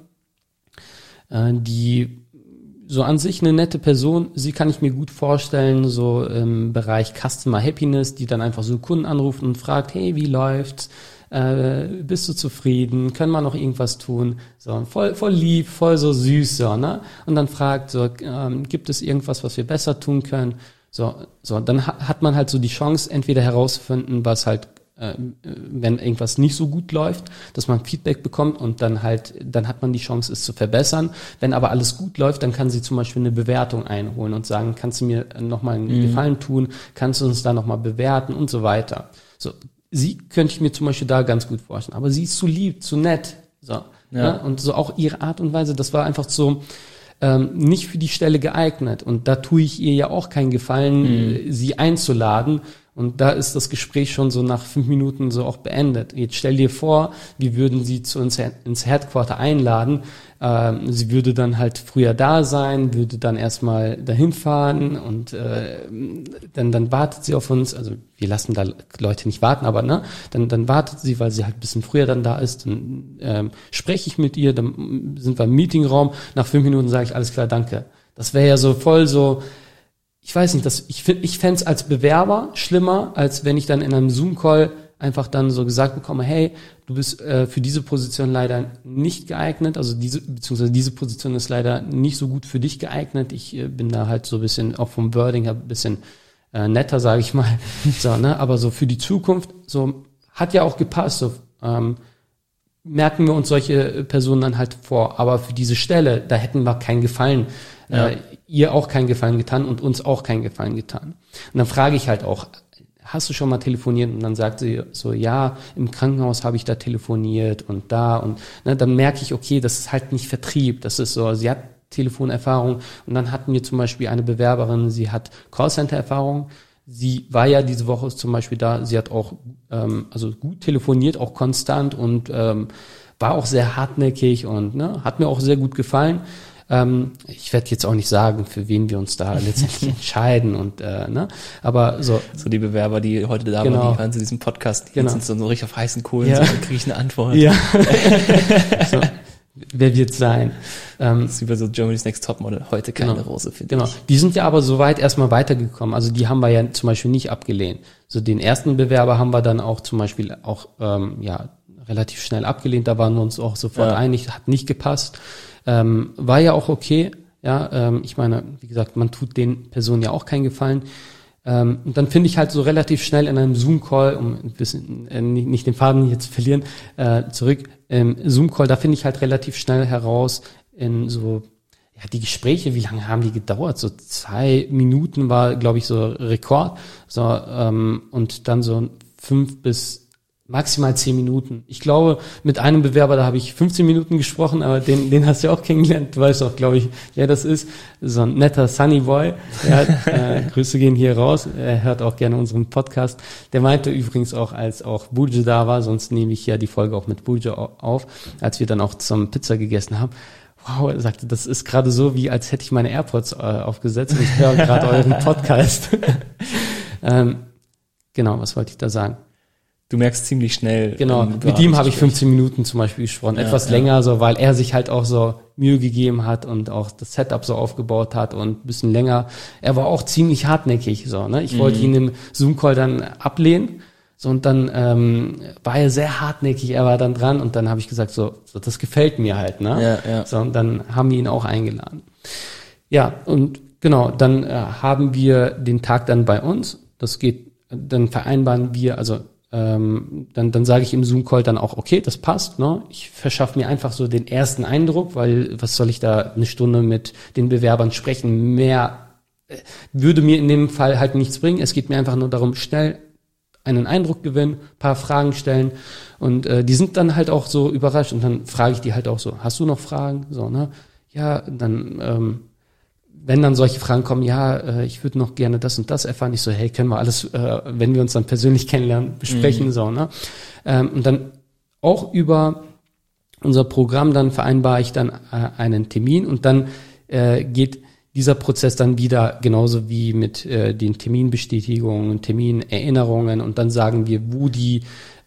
die so an sich eine nette Person, sie kann ich mir gut vorstellen, so im Bereich Customer Happiness, die dann einfach so Kunden anruft und fragt, hey, wie läuft's? Bist du zufrieden? Können wir noch irgendwas tun? So, voll lieb, voll so süß, so, ne? Und dann fragt so, gibt es irgendwas, was wir besser tun können? So, dann hat man halt so die Chance, entweder herauszufinden, was halt wenn irgendwas nicht so gut läuft, dass man Feedback bekommt und dann hat man die Chance, es zu verbessern. Wenn aber alles gut läuft, dann kann sie zum Beispiel eine Bewertung einholen und sagen, kannst du mir nochmal einen Gefallen tun, kannst du uns da nochmal bewerten und so weiter. So, sie könnte ich mir zum Beispiel da ganz gut vorstellen, aber sie ist zu lieb, zu nett, so, ja. Und so auch ihre Art und Weise, das war einfach so, nicht für die Stelle geeignet und da tue ich ihr ja auch keinen Gefallen, sie einzuladen. Und da ist das Gespräch schon so nach 5 Minuten so auch beendet. Jetzt stell dir vor, wir würden sie zu uns ins Headquarter einladen. Sie würde dann halt früher da sein, würde dann erstmal dahin fahren und dann wartet sie auf uns. Also wir lassen da Leute nicht warten, aber ne, dann wartet sie, weil sie halt ein bisschen früher dann da ist. Dann spreche ich mit ihr, dann sind wir im Meetingraum. Nach 5 Minuten sage ich, alles klar, danke. Das wäre ja so voll so. Ich weiß nicht, ich fände es als Bewerber schlimmer, als wenn ich dann in einem Zoom-Call einfach dann so gesagt bekomme, hey, du bist für diese Position leider nicht geeignet, also diese Position ist leider nicht so gut für dich geeignet. Ich bin da halt so ein bisschen, auch vom Wording her ein bisschen netter, sage ich mal. So, ne? Aber so für die Zukunft, so hat ja auch gepasst, so merken wir uns solche Personen dann halt vor. Aber für diese Stelle, da hätten wir keinen Gefallen, ihr auch keinen Gefallen getan und uns auch keinen Gefallen getan. Und dann frage ich halt auch, hast du schon mal telefoniert? Und dann sagt sie so, ja, im Krankenhaus habe ich da telefoniert und da und ne, dann merke ich, okay, das ist halt nicht Vertrieb, das ist so, sie hat Telefonerfahrung und dann hatten wir zum Beispiel eine Bewerberin, sie hat Callcenter-Erfahrung, sie war ja diese Woche zum Beispiel da, sie hat auch also gut telefoniert, auch konstant und war auch sehr hartnäckig und ne, hat mir auch sehr gut gefallen. Ich werde jetzt auch nicht sagen, für wen wir uns da letztendlich entscheiden und ne, aber so die Bewerber, die heute da genau. waren, die hören zu diesem Podcast, die sind so richtig auf heißen Kohlen, ja. So, dann kriege ich eine Antwort. Ja. So, wer wird's sein? Das ist wie bei so Germany's Next Topmodel, heute keine Rose für dich. Genau. Die sind ja aber soweit erstmal weitergekommen, also die haben wir ja zum Beispiel nicht abgelehnt. So den ersten Bewerber haben wir dann auch zum Beispiel auch relativ schnell abgelehnt, da waren wir uns auch sofort einig, hat nicht gepasst. War ja auch okay, ja, ich meine, wie gesagt, man tut den Personen ja auch keinen Gefallen. Und dann finde ich halt so relativ schnell in einem Zoom-Call, um ein bisschen nicht den Faden jetzt zu verlieren, zurück, Zoom-Call, da finde ich halt relativ schnell heraus in so, ja, die Gespräche, wie lange haben die gedauert? So 2 Minuten war, glaube ich, so Rekord. So, und dann so 5 bis maximal 10 Minuten. Ich glaube, mit einem Bewerber, da habe ich 15 Minuten gesprochen, aber den hast du ja auch kennengelernt. Du weißt auch, glaube ich, wer das ist. So ein netter Sunny Boy. Grüße gehen hier raus. Er hört auch gerne unseren Podcast. Der meinte übrigens auch, als auch Burcu da war, sonst nehme ich ja die Folge auch mit Burcu auf, als wir dann auch zusammen Pizza gegessen haben. Wow, er sagte, das ist gerade so, wie als hätte ich meine AirPods aufgesetzt und ich höre gerade euren Podcast. Genau, was wollte ich da sagen? Du merkst ziemlich schnell. Genau, mit ihm habe ich 15 Minuten zum Beispiel gesprochen, etwas länger, so, weil er sich halt auch so Mühe gegeben hat und auch das Setup so aufgebaut hat und ein bisschen länger. Er war auch ziemlich hartnäckig, so, ne? Ich wollte ihn im Zoom-Call dann ablehnen, so, und dann war er sehr hartnäckig, er war dann dran und dann habe ich gesagt, so das gefällt mir halt, ne? Ja. So, und dann haben wir ihn auch eingeladen. Ja, und genau, dann haben wir den Tag dann bei uns. Das geht, dann vereinbaren wir, also dann sage ich im Zoom-Call dann auch, okay, das passt, ne? Ich verschaffe mir einfach so den ersten Eindruck, weil was soll ich da eine Stunde mit den Bewerbern sprechen? Mehr würde mir in dem Fall halt nichts bringen. Es geht mir einfach nur darum, schnell einen Eindruck gewinnen, paar Fragen stellen und die sind dann halt auch so überrascht und dann frage ich die halt auch so, hast du noch Fragen? So, ne? Ja, dann wenn dann solche Fragen kommen, ich würde noch gerne das und das erfahren. Ich so, hey, können wir alles, wenn wir uns dann persönlich kennenlernen, besprechen, so, ne? Und dann auch über unser Programm, dann vereinbare ich dann einen Termin und dann geht dieser Prozess dann wieder genauso wie mit den Terminbestätigungen, Terminerinnerungen und dann sagen wir, wo die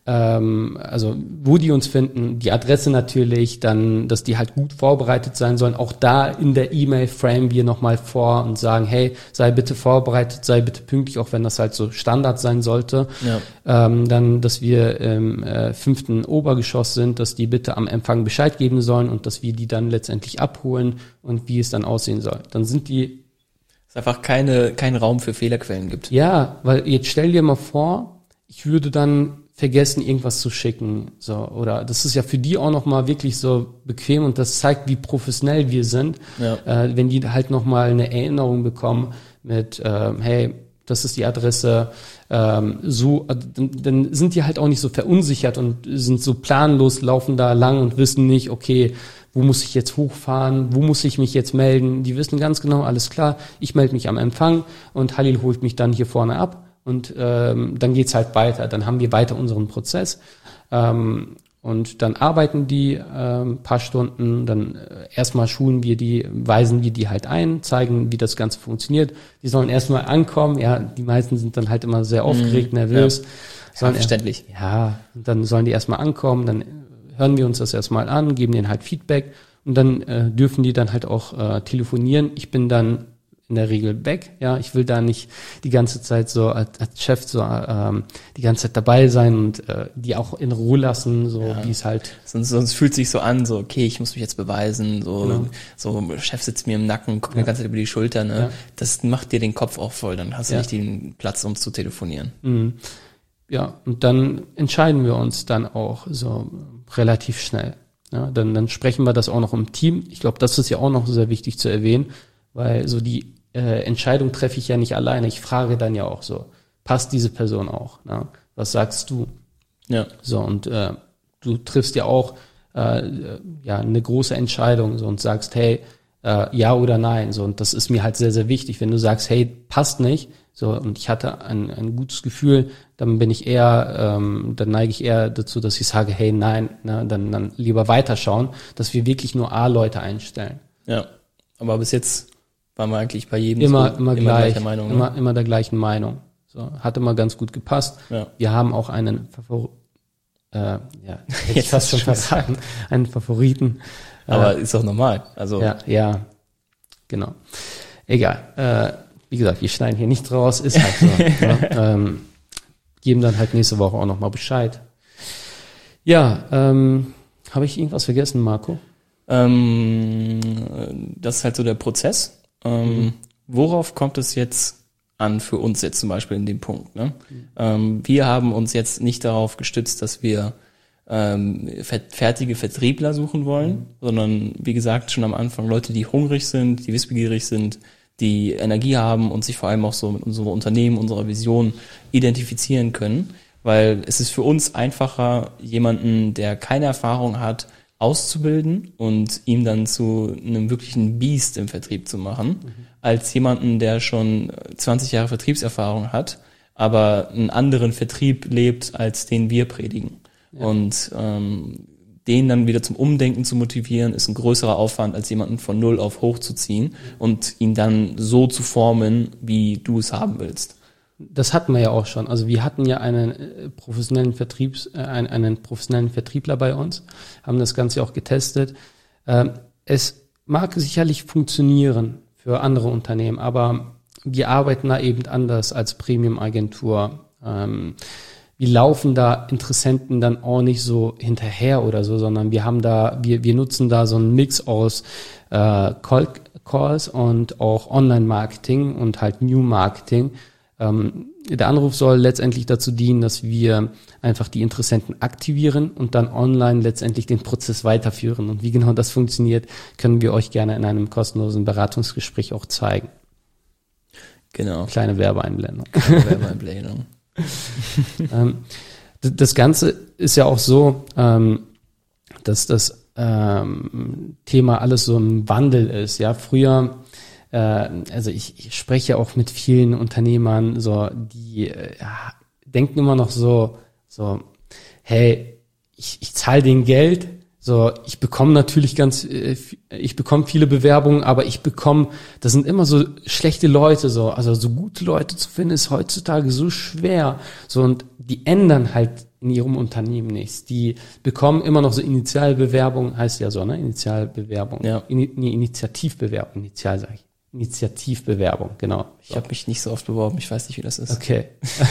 uns finden, die Adresse natürlich, dann, dass die halt gut vorbereitet sein sollen. Auch da in der E-Mail framen wir nochmal vor und sagen, hey, sei bitte vorbereitet, sei bitte pünktlich, auch wenn das halt so Standard sein sollte. Ja. Dann, dass wir im 5. Obergeschoss sind, dass die bitte am Empfang Bescheid geben sollen und dass wir die dann letztendlich abholen und wie es dann aussehen soll. Dann sind die... Es einfach kein Raum für Fehlerquellen gibt. Ja, weil jetzt stell dir mal vor, ich würde dann vergessen, irgendwas zu schicken, so, oder das ist ja für die auch nochmal wirklich so bequem und das zeigt, wie professionell wir sind, wenn die halt nochmal eine Erinnerung bekommen mit, hey, das ist die Adresse, dann sind die halt auch nicht so verunsichert und sind so planlos, laufen da lang und wissen nicht, okay, wo muss ich jetzt hochfahren, wo muss ich mich jetzt melden, die wissen ganz genau, alles klar, ich melde mich am Empfang und Halil holt mich dann hier vorne ab. Und dann geht's halt weiter. Dann haben wir weiter unseren Prozess. Und dann arbeiten die paar Stunden. Dann erstmal schulen wir die, weisen wir die halt ein, zeigen, wie das Ganze funktioniert. Die sollen erstmal ankommen. Ja, die meisten sind dann halt immer sehr aufgeregt, nervös. Ja, verständlich. Dann sollen die erstmal ankommen. Dann hören wir uns das erstmal an, geben denen halt Feedback. Und dann dürfen die dann halt auch telefonieren. Ich bin dann in der Regel weg, ja, ich will da nicht die ganze Zeit so als Chef so die ganze Zeit dabei sein und die auch in Ruhe lassen, so wie es halt. Sonst fühlt es sich so an, so okay, ich muss mich jetzt beweisen, so Chef sitzt mir im Nacken, guckt mir die ganze Zeit über die Schulter, ne? Ja. Das macht dir den Kopf auch voll, dann hast du nicht den Platz, um zu telefonieren. Mhm. Ja, und dann entscheiden wir uns dann auch so relativ schnell. Ja, dann sprechen wir das auch noch im Team. Ich glaube, das ist ja auch noch sehr wichtig zu erwähnen, weil so die Entscheidung treffe ich ja nicht alleine. Ich frage dann ja auch so, passt diese Person auch? Ne? Was sagst du? Ja. So, und du triffst ja auch eine große Entscheidung so und sagst, hey, ja oder nein. So, und das ist mir halt sehr, sehr wichtig. Wenn du sagst, hey, passt nicht, so, und ich hatte ein gutes Gefühl, dann bin ich eher, dann neige ich eher dazu, dass ich sage, hey, nein, ne, dann lieber weiterschauen, dass wir wirklich nur A-Leute einstellen. Ja, aber bis jetzt waren wir eigentlich bei jedem immer gleicher Meinung, immer der gleichen Meinung. So, hat immer ganz gut gepasst. Ja. Wir haben auch einen jetzt fast schon verraten, einen Favoriten. Aber ist doch normal. Also ja, genau. Egal. Wie gesagt, wir schneiden hier nicht raus, ist halt so. Ja, geben dann halt nächste Woche auch nochmal Bescheid. Ja, habe ich irgendwas vergessen, Marco? Das ist halt so der Prozess. Worauf kommt es jetzt an für uns jetzt zum Beispiel in dem Punkt? Ne? Wir haben uns jetzt nicht darauf gestützt, dass wir fertige Vertriebler suchen wollen, sondern wie gesagt schon am Anfang Leute, die hungrig sind, die wissbegierig sind, die Energie haben und sich vor allem auch so mit unserem Unternehmen, unserer Vision identifizieren können. weil es ist für uns einfacher, jemanden, der keine Erfahrung hat, auszubilden und ihm dann zu einem wirklichen Biest im Vertrieb zu machen, als jemanden, der schon 20 Jahre Vertriebserfahrung hat, aber einen anderen Vertrieb lebt, als den wir predigen. Ja. Und den dann wieder zum Umdenken zu motivieren, ist ein größerer Aufwand, als jemanden von null auf hochzuziehen und ihn dann so zu formen, wie du es haben willst. Das hatten wir ja auch schon. Also wir hatten ja einen professionellen Vertriebler bei uns, haben das Ganze auch getestet. Es mag sicherlich funktionieren für andere Unternehmen, aber wir arbeiten da eben anders als Premium-Agentur. Wir laufen da Interessenten dann auch nicht so hinterher oder so, sondern wir nutzen da so einen Mix aus Cold Calls und auch Online-Marketing und halt New-Marketing. Der Anruf soll letztendlich dazu dienen, dass wir einfach die Interessenten aktivieren und dann online letztendlich den Prozess weiterführen. Und wie genau das funktioniert, können wir euch gerne in einem kostenlosen Beratungsgespräch auch zeigen. Genau. Kleine Werbeeinblendung. Das Ganze ist ja auch so, dass das Thema alles so im Wandel ist. Ja, früher, also ich spreche auch mit vielen Unternehmern, so die denken immer noch so, hey, ich zahle denen Geld, so ich bekomme natürlich ich bekomme viele Bewerbungen, aber das sind immer so schlechte Leute, also so gute Leute zu finden ist heutzutage so schwer, so, und die ändern halt in ihrem Unternehmen nichts. Die bekommen immer noch so Initialbewerbung, heißt ja so, ne? Initialbewerbung. Ja. Initiativbewerbung, Initiativbewerbung, genau. Ich habe mich nicht so oft beworben, ich weiß nicht, wie das ist. Okay.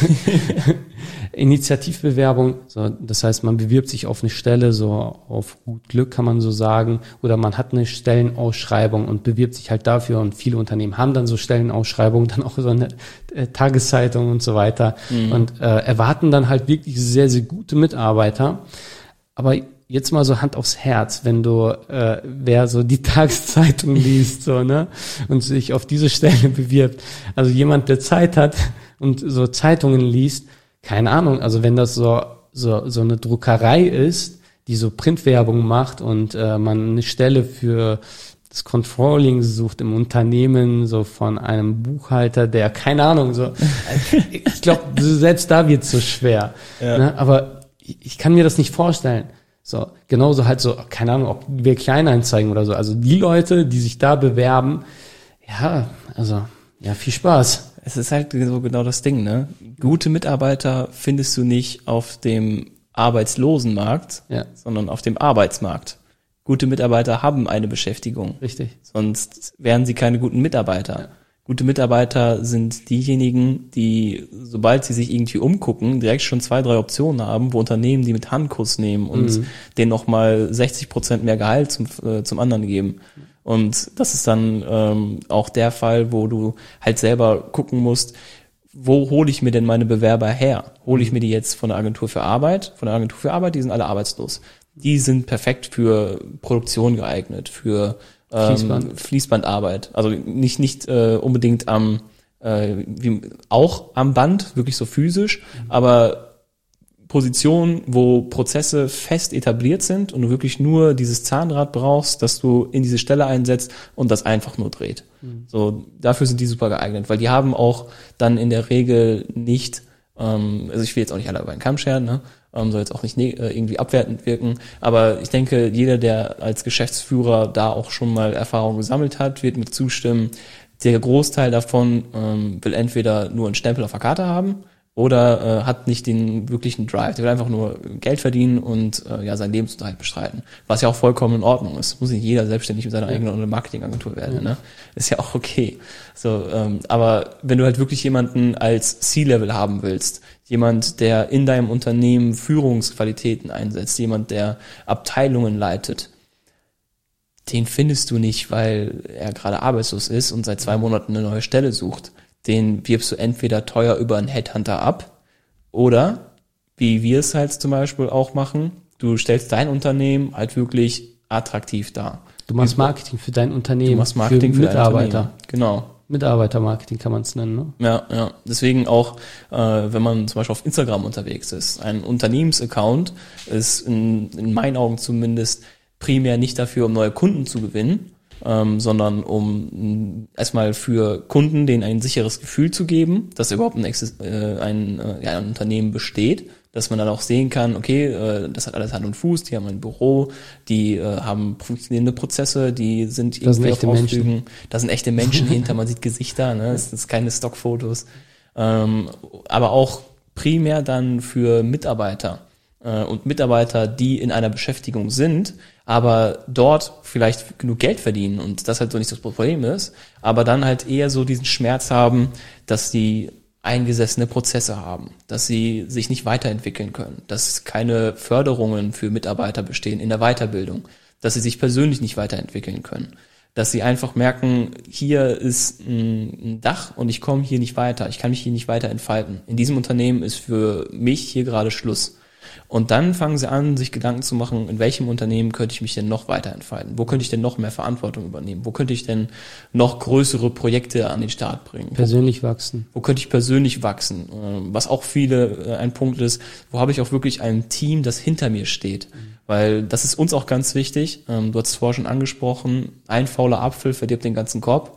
Initiativbewerbung, so, das heißt, man bewirbt sich auf eine Stelle, so auf gut Glück kann man so sagen, oder man hat eine Stellenausschreibung und bewirbt sich halt dafür, und viele Unternehmen haben dann so Stellenausschreibungen, dann auch so eine Tageszeitung und so weiter und erwarten dann halt wirklich sehr, sehr gute Mitarbeiter. Aber jetzt mal so Hand aufs Herz, wenn du, wer so die Tageszeitung liest, so, ne, und sich auf diese Stelle bewirbt, also jemand, der Zeit hat und so Zeitungen liest, keine Ahnung, also wenn das so eine Druckerei ist, die so Printwerbung macht und man eine Stelle für das Controlling sucht im Unternehmen, so von einem Buchhalter, der, keine Ahnung, so, ich glaube, selbst da wird's so schwer, ja. Ne? Aber ich kann mir das nicht vorstellen. So, genauso halt so, keine Ahnung, ob wir Kleinanzeigen oder so. Also die Leute, die sich da bewerben, viel Spaß. Es ist halt so genau das Ding, ne? Gute Mitarbeiter findest du nicht auf dem Arbeitslosenmarkt, sondern auf dem Arbeitsmarkt. Gute Mitarbeiter haben eine Beschäftigung. Richtig. Sonst wären sie keine guten Mitarbeiter. Ja. Gute Mitarbeiter sind diejenigen, die, sobald sie sich irgendwie umgucken, direkt schon 2-3 Optionen haben, wo Unternehmen die mit Handkuss nehmen und denen nochmal 60% mehr Gehalt zum anderen geben. Und das ist dann auch der Fall, wo du halt selber gucken musst, wo hole ich mir denn meine Bewerber her? Hole ich mir die jetzt von der Agentur für Arbeit? Von der Agentur für Arbeit, die sind alle arbeitslos. Die sind perfekt für Produktion geeignet, für Fließbandarbeit. Also nicht unbedingt auch am Band, wirklich so physisch, aber Positionen, wo Prozesse fest etabliert sind und du wirklich nur dieses Zahnrad brauchst, das du in diese Stelle einsetzt und das einfach nur dreht. So, dafür sind die super geeignet, weil die haben auch dann in der Regel nicht, also ich will jetzt auch nicht alle über einen Kamm scheren, ne? Soll jetzt auch nicht irgendwie abwertend wirken, aber ich denke, jeder, der als Geschäftsführer da auch schon mal Erfahrung gesammelt hat, wird mir zustimmen, der Großteil davon will entweder nur einen Stempel auf der Karte haben oder hat nicht den wirklichen Drive, der will einfach nur Geld verdienen und seinen Lebensunterhalt bestreiten, was ja auch vollkommen in Ordnung ist. Muss nicht jeder selbstständig mit seiner eigenen Marketingagentur werden, ne? Ist ja auch okay. So, aber wenn du halt wirklich jemanden als C-Level haben willst, jemand, der in deinem Unternehmen Führungsqualitäten einsetzt, jemand, der Abteilungen leitet, den findest du nicht, weil er gerade arbeitslos ist und seit 2 Monaten eine neue Stelle sucht. Den wirbst du entweder teuer über einen Headhunter ab oder, wie wir es halt zum Beispiel auch machen, du stellst dein Unternehmen halt wirklich attraktiv dar. Du machst Marketing für dein Unternehmen, du machst Marketing für Mitarbeiter. Genau. Mitarbeitermarketing kann man es nennen, ne? Ja. Deswegen auch, wenn man zum Beispiel auf Instagram unterwegs ist, ein Unternehmensaccount ist in meinen Augen zumindest primär nicht dafür, um neue Kunden zu gewinnen, sondern um erstmal für Kunden denen ein sicheres Gefühl zu geben, dass überhaupt ein Unternehmen besteht, dass man dann auch sehen kann, okay, das hat alles Hand und Fuß, die haben ein Büro, die haben funktionierende Prozesse, die sind irgendwie auf Ausflügen. Da sind echte Menschen hinter, man sieht Gesichter, ne? Das sind keine Stockfotos. Aber auch primär dann für Mitarbeiter und Mitarbeiter, die in einer Beschäftigung sind, aber dort vielleicht genug Geld verdienen und das halt so nicht das Problem ist, aber dann halt eher so diesen Schmerz haben, dass die eingesessene Prozesse haben, dass sie sich nicht weiterentwickeln können, dass keine Förderungen für Mitarbeiter bestehen in der Weiterbildung, dass sie sich persönlich nicht weiterentwickeln können, dass sie einfach merken, hier ist ein Dach und ich komme hier nicht weiter, ich kann mich hier nicht weiter entfalten. In diesem Unternehmen ist für mich hier gerade Schluss. Und dann fangen sie an, sich Gedanken zu machen, in welchem Unternehmen könnte ich mich denn noch weiter entfalten? Wo könnte ich denn noch mehr Verantwortung übernehmen? Wo könnte ich denn noch größere Projekte an den Start bringen? Persönlich wachsen. Wo könnte ich persönlich wachsen? Was auch viele ein Punkt ist, wo habe ich auch wirklich ein Team, das hinter mir steht? Weil das ist uns auch ganz wichtig. Du hast es vorher schon angesprochen, ein fauler Apfel verdirbt den ganzen Korb.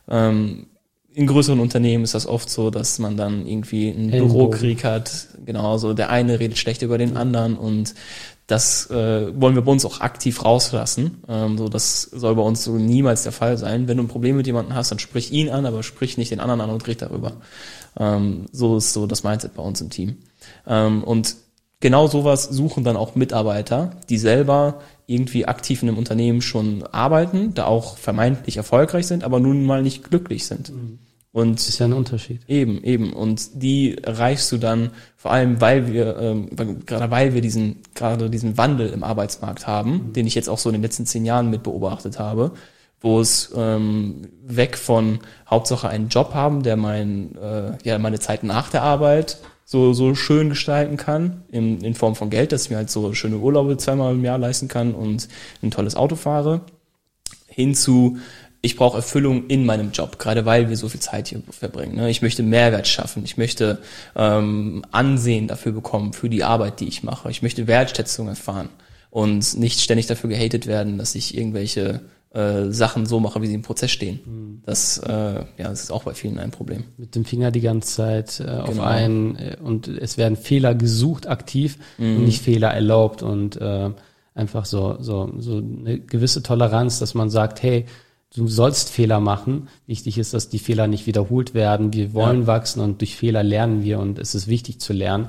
In größeren Unternehmen ist das oft so, dass man dann irgendwie einen Bürokrieg hat. Genau, so der eine redet schlecht über den anderen und das wollen wir bei uns auch aktiv rauslassen. So, das soll bei uns so niemals der Fall sein. Wenn du ein Problem mit jemandem hast, dann sprich ihn an, aber sprich nicht den anderen an und red darüber. So ist so das Mindset bei uns im Team. Und genau sowas suchen dann auch Mitarbeiter, die selber irgendwie aktiv in einem Unternehmen schon arbeiten, da auch vermeintlich erfolgreich sind, aber nun mal nicht glücklich sind. Und das ist ja ein Unterschied. Eben. Und die erreichst du dann vor allem, weil wir diesen Wandel im Arbeitsmarkt haben, den ich jetzt auch so in den letzten 10 Jahren mit beobachtet habe, wo es weg von Hauptsache einen Job haben, der meine Zeit nach der Arbeit so schön gestalten kann, in Form von Geld, dass ich mir halt so schöne Urlaube 2-mal im Jahr leisten kann und ein tolles Auto fahre, hinzu, ich brauche Erfüllung in meinem Job, gerade weil wir so viel Zeit hier verbringen. Ne? Ich möchte Mehrwert schaffen, ich möchte Ansehen dafür bekommen, für die Arbeit, die ich mache. Ich möchte Wertschätzung erfahren und nicht ständig dafür gehatet werden, dass ich irgendwelche Sachen so mache, wie sie im Prozess stehen. Das ist auch bei vielen ein Problem. Mit dem Finger die ganze Zeit auf einen und es werden Fehler gesucht aktiv und nicht Fehler erlaubt und einfach so eine gewisse Toleranz, dass man sagt, hey, du sollst Fehler machen. Wichtig ist, dass die Fehler nicht wiederholt werden. Wir wollen wachsen und durch Fehler lernen wir und es ist wichtig zu lernen.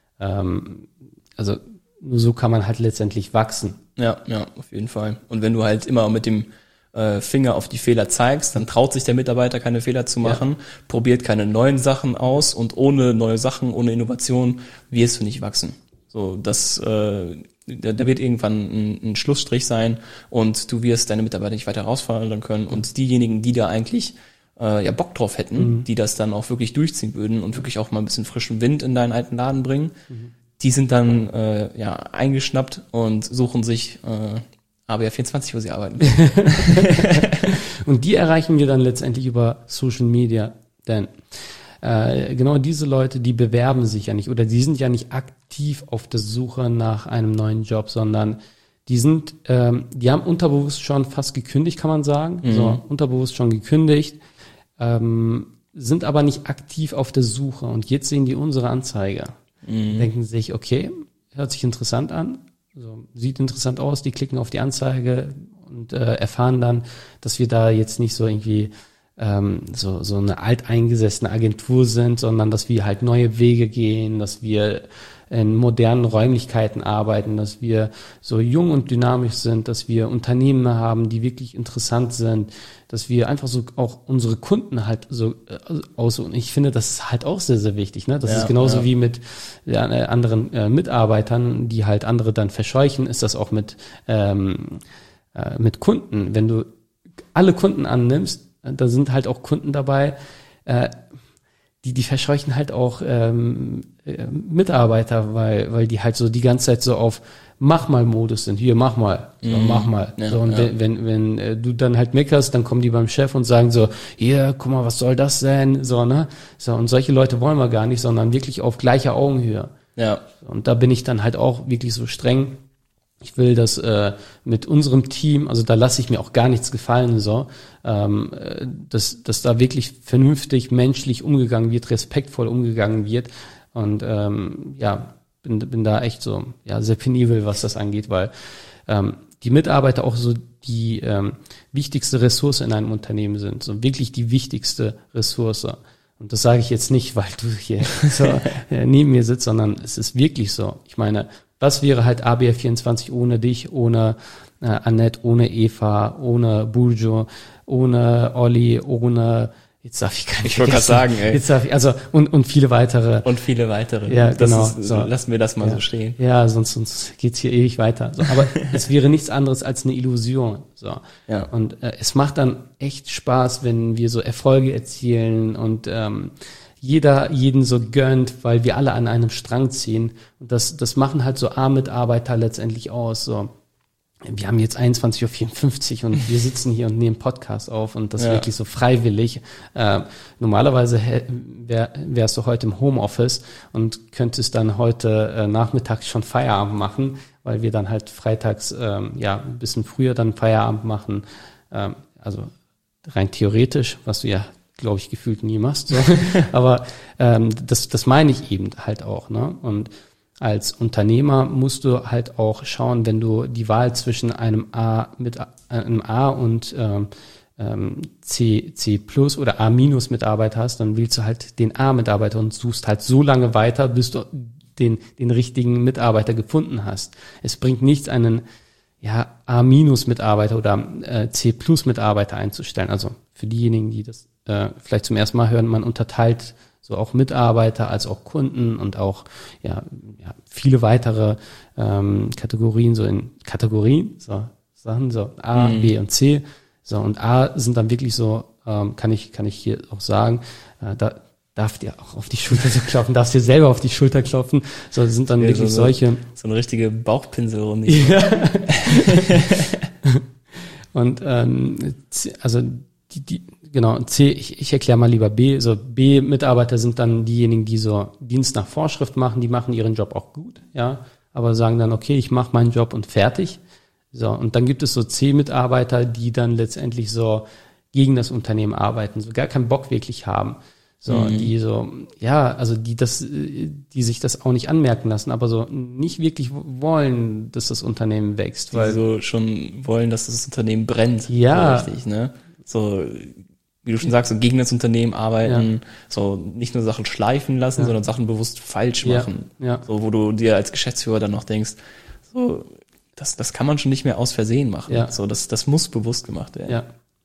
Also nur so kann man halt letztendlich wachsen. Ja, auf jeden Fall. Und wenn du halt immer mit dem Finger auf die Fehler zeigst, dann traut sich der Mitarbeiter keine Fehler zu machen, probiert keine neuen Sachen aus und ohne neue Sachen, ohne Innovation wirst du nicht wachsen. So, das da wird irgendwann ein Schlussstrich sein und du wirst deine Mitarbeiter nicht weiter herausfordern können und diejenigen, die da eigentlich Bock drauf hätten, die das dann auch wirklich durchziehen würden und wirklich auch mal ein bisschen frischen Wind in deinen alten Laden bringen, die sind dann eingeschnappt und suchen sich ABR24, wo sie arbeiten. Und die erreichen wir dann letztendlich über Social Media, denn genau diese Leute, die bewerben sich ja nicht oder die sind ja nicht aktiv auf der Suche nach einem neuen Job, sondern die haben unterbewusst schon fast gekündigt, kann man sagen, so unterbewusst schon gekündigt, sind aber nicht aktiv auf der Suche und jetzt sehen die unsere Anzeige, denken sich, okay, hört sich interessant an, so, sieht interessant aus, die klicken auf die Anzeige und erfahren dann, dass wir da jetzt nicht so irgendwie so eine alteingesessene Agentur sind, sondern dass wir halt neue Wege gehen, dass wir in modernen Räumlichkeiten arbeiten, dass wir so jung und dynamisch sind, dass wir Unternehmen haben, die wirklich interessant sind, dass wir einfach so auch unsere Kunden halt so und ich finde, das ist halt auch sehr, sehr wichtig, ne? Das ist genauso wie mit anderen Mitarbeitern, die halt andere dann verscheuchen, ist das auch mit Kunden. Wenn du alle Kunden annimmst, da sind halt auch Kunden dabei, die verscheuchen halt auch Mitarbeiter, weil die halt so die ganze Zeit so auf Mach-mal-Modus sind. Hier, mach mal. So, mach mal. Ja, so, und wenn du dann halt meckerst, dann kommen die beim Chef und sagen so, hier, guck mal, was soll das sein? So, ne? So, und solche Leute wollen wir gar nicht, sondern wirklich auf gleicher Augenhöhe. Ja. Und da bin ich dann halt auch wirklich so streng. Ich will, dass mit unserem Team, also da lasse ich mir auch gar nichts gefallen, so, dass da wirklich vernünftig, menschlich umgegangen wird, respektvoll umgegangen wird. Und bin da echt so sehr penibel, was das angeht, weil die Mitarbeiter auch so die wichtigste Ressource in einem Unternehmen sind, so wirklich die wichtigste Ressource. Und das sage ich jetzt nicht, weil du hier so neben mir sitzt, sondern es ist wirklich so. Ich meine, was wäre halt ABF24 ohne dich, ohne Annette, ohne Eva, ohne Burjo, ohne Olli, ohne, jetzt darf ich gar nicht. Ich wollte gerade sagen, ey. Jetzt darf ich, also, und viele weitere. Und viele weitere. Ja, das genau. Ist, so. Lassen wir das mal so stehen. Ja, sonst geht's hier ewig weiter. So, aber es wäre nichts anderes als eine Illusion. So. Ja. Und es macht dann echt Spaß, wenn wir so Erfolge erzielen und jeder jeden so gönnt, weil wir alle an einem Strang ziehen. Und das machen halt so A-Mitarbeiter letztendlich aus. So, wir haben jetzt 21:54 Uhr und wir sitzen hier und nehmen Podcast auf und das wirklich so freiwillig. Normalerweise wärst du heute im Homeoffice und könntest dann heute nachmittags schon Feierabend machen, weil wir dann halt freitags ein bisschen früher dann Feierabend machen. Also rein theoretisch, was du ja, glaube ich, gefühlt nie machst. So. Aber das meine ich eben halt auch. Ne? Und als Unternehmer musst du halt auch schauen, wenn du die Wahl zwischen einem A und C plus oder A minus Mitarbeiter hast, dann wählst du halt den A Mitarbeiter und suchst halt so lange weiter, bis du den richtigen Mitarbeiter gefunden hast. Es bringt nichts, einen A minus Mitarbeiter oder C plus Mitarbeiter einzustellen. Also für diejenigen, die das vielleicht zum ersten Mal hören, man unterteilt so auch Mitarbeiter als auch Kunden und auch viele weitere Kategorien, so in Kategorien, so Sachen, so A, B und C. So, und A sind dann wirklich so, kann ich hier auch sagen, da darf dir auch auf die Schulter so klopfen, darfst dir selber auf die Schulter klopfen. So sind dann wirklich solche. So eine richtige Bauchpinselrunde. Ja. Und also genau, C, ich erkläre mal lieber B. So B-Mitarbeiter sind dann diejenigen, die so Dienst nach Vorschrift machen, die machen ihren Job auch gut, aber sagen dann, okay, ich mache meinen Job und fertig. So, und dann gibt es so C-Mitarbeiter, die dann letztendlich so gegen das Unternehmen arbeiten, so gar keinen Bock wirklich haben. So, die so, also die sich das auch nicht anmerken lassen, aber so nicht wirklich wollen, dass das Unternehmen wächst. Weil so schon wollen, dass das Unternehmen brennt. Ja. So richtig, ne? So, wie du schon sagst, so gegen das Unternehmen arbeiten, so nicht nur Sachen schleifen lassen, sondern Sachen bewusst falsch machen. Ja. So, wo du dir als Geschäftsführer dann noch denkst, so, das kann man schon nicht mehr aus Versehen machen. Ja. So, das muss bewusst gemacht werden. Ja.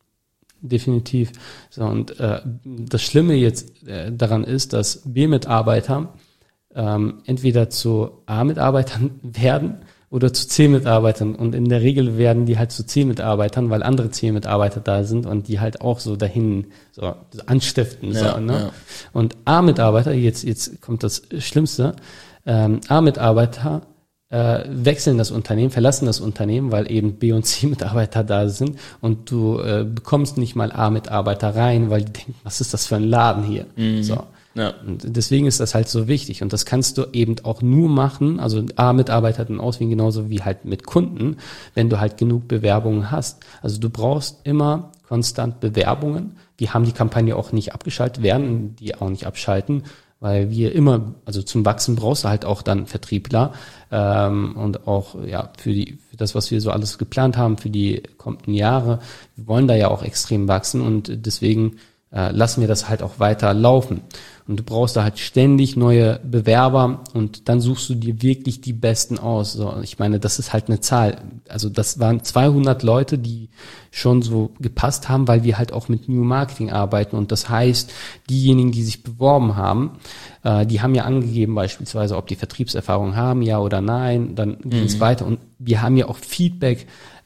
Definitiv. So, und das Schlimme jetzt daran ist, dass B-Mitarbeiter entweder zu A-Mitarbeitern werden oder zu C-Mitarbeitern. Und in der Regel werden die halt zu C-Mitarbeitern, weil andere C-Mitarbeiter da sind und die halt auch so dahin so anstiften. Ja, so, ne? Ja. Und A-Mitarbeiter, jetzt kommt das Schlimmste, A-Mitarbeiter wechseln das Unternehmen, verlassen das Unternehmen, weil eben B- und C-Mitarbeiter da sind und du bekommst nicht mal A-Mitarbeiter rein, weil die denken, was ist das für ein Laden hier? So. Ja. Und deswegen ist das halt so wichtig und das kannst du eben auch nur machen, also A-Mitarbeiter dann auswählen, genauso wie halt mit Kunden, wenn du halt genug Bewerbungen hast. Also du brauchst immer konstant Bewerbungen. Wir haben die Kampagne auch nicht abgeschaltet, werden die auch nicht abschalten, weil wir immer, also zum Wachsen brauchst du halt auch dann Vertriebler und auch für das, was wir so alles geplant haben für die kommenden Jahre. Wir wollen da ja auch extrem wachsen und deswegen lassen wir das halt auch weiter laufen. Und du brauchst da halt ständig neue Bewerber und dann suchst du dir wirklich die Besten aus. So, ich meine, das ist halt eine Zahl. Also das waren 200 Leute, die schon so gepasst haben, weil wir halt auch mit New Marketing arbeiten. Und das heißt, diejenigen, die sich beworben haben, die haben ja angegeben beispielsweise, ob die Vertriebserfahrung haben, ja oder nein. Dann ging es weiter. Und wir haben ja auch Feedback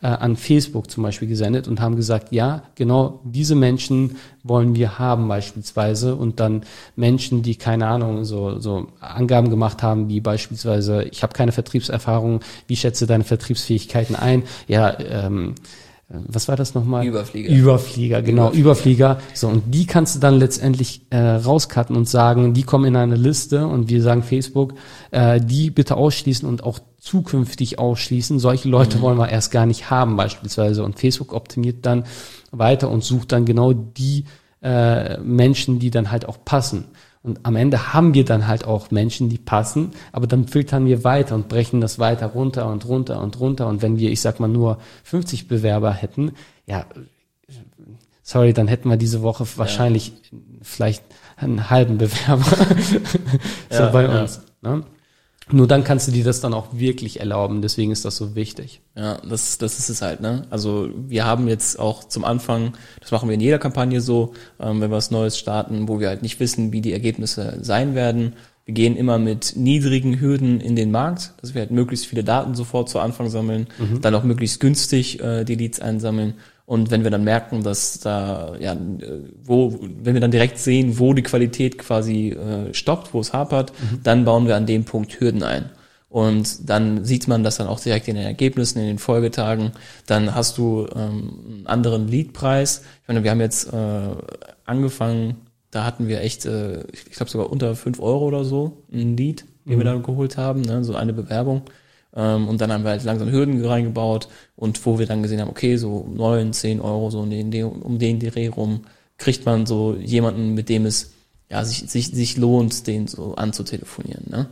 an Facebook zum Beispiel gesendet und haben gesagt, ja, genau diese Menschen wollen wir haben beispielsweise, und dann Menschen, die keine Ahnung, so Angaben gemacht haben, wie beispielsweise, ich habe keine Vertriebserfahrung, wie schätze deine Vertriebsfähigkeiten ein? Ja, was war das nochmal? Überflieger, genau, Überflieger. So, und die kannst du dann letztendlich rauscutten und sagen, die kommen in eine Liste, und wir sagen Facebook, die bitte ausschließen und auch zukünftig ausschließen. Solche Leute wollen wir erst gar nicht haben beispielsweise. Und Facebook optimiert dann weiter und sucht dann genau die Menschen, die dann halt auch passen. Und am Ende haben wir dann halt auch Menschen, die passen, aber dann filtern wir weiter und brechen das weiter runter und runter und runter. Und wenn wir, ich sag mal, nur 50 Bewerber hätten, ja, sorry, dann hätten wir diese Woche wahrscheinlich vielleicht einen halben Bewerber so bei uns. Ne? Nur dann kannst du dir das dann auch wirklich erlauben, deswegen ist das so wichtig. Ja, das ist es halt, ne? Also wir haben jetzt auch zum Anfang, das machen wir in jeder Kampagne so, wenn wir was Neues starten, wo wir halt nicht wissen, wie die Ergebnisse sein werden. Wir gehen immer mit niedrigen Hürden in den Markt, dass wir halt möglichst viele Daten sofort zu Anfang sammeln, dann auch möglichst günstig die Leads einsammeln. Und wenn wir dann merken, dass da, wenn wir dann direkt sehen, wo die Qualität quasi stoppt, wo es hapert, dann bauen wir an dem Punkt Hürden ein. Und dann sieht man das dann auch direkt in den Ergebnissen, in den Folgetagen. Dann hast du einen anderen Leadpreis. Ich meine, wir haben jetzt angefangen, da hatten wir echt, ich glaube sogar unter 5 Euro oder so, ein Lead, den wir dann geholt haben, ne, so eine Bewerbung. Und dann haben wir halt langsam Hürden reingebaut, und wo wir dann gesehen haben, okay, so 9, 10 Euro, so um den Dreh rum, kriegt man so jemanden, mit dem es sich lohnt, den so anzutelefonieren. Ne?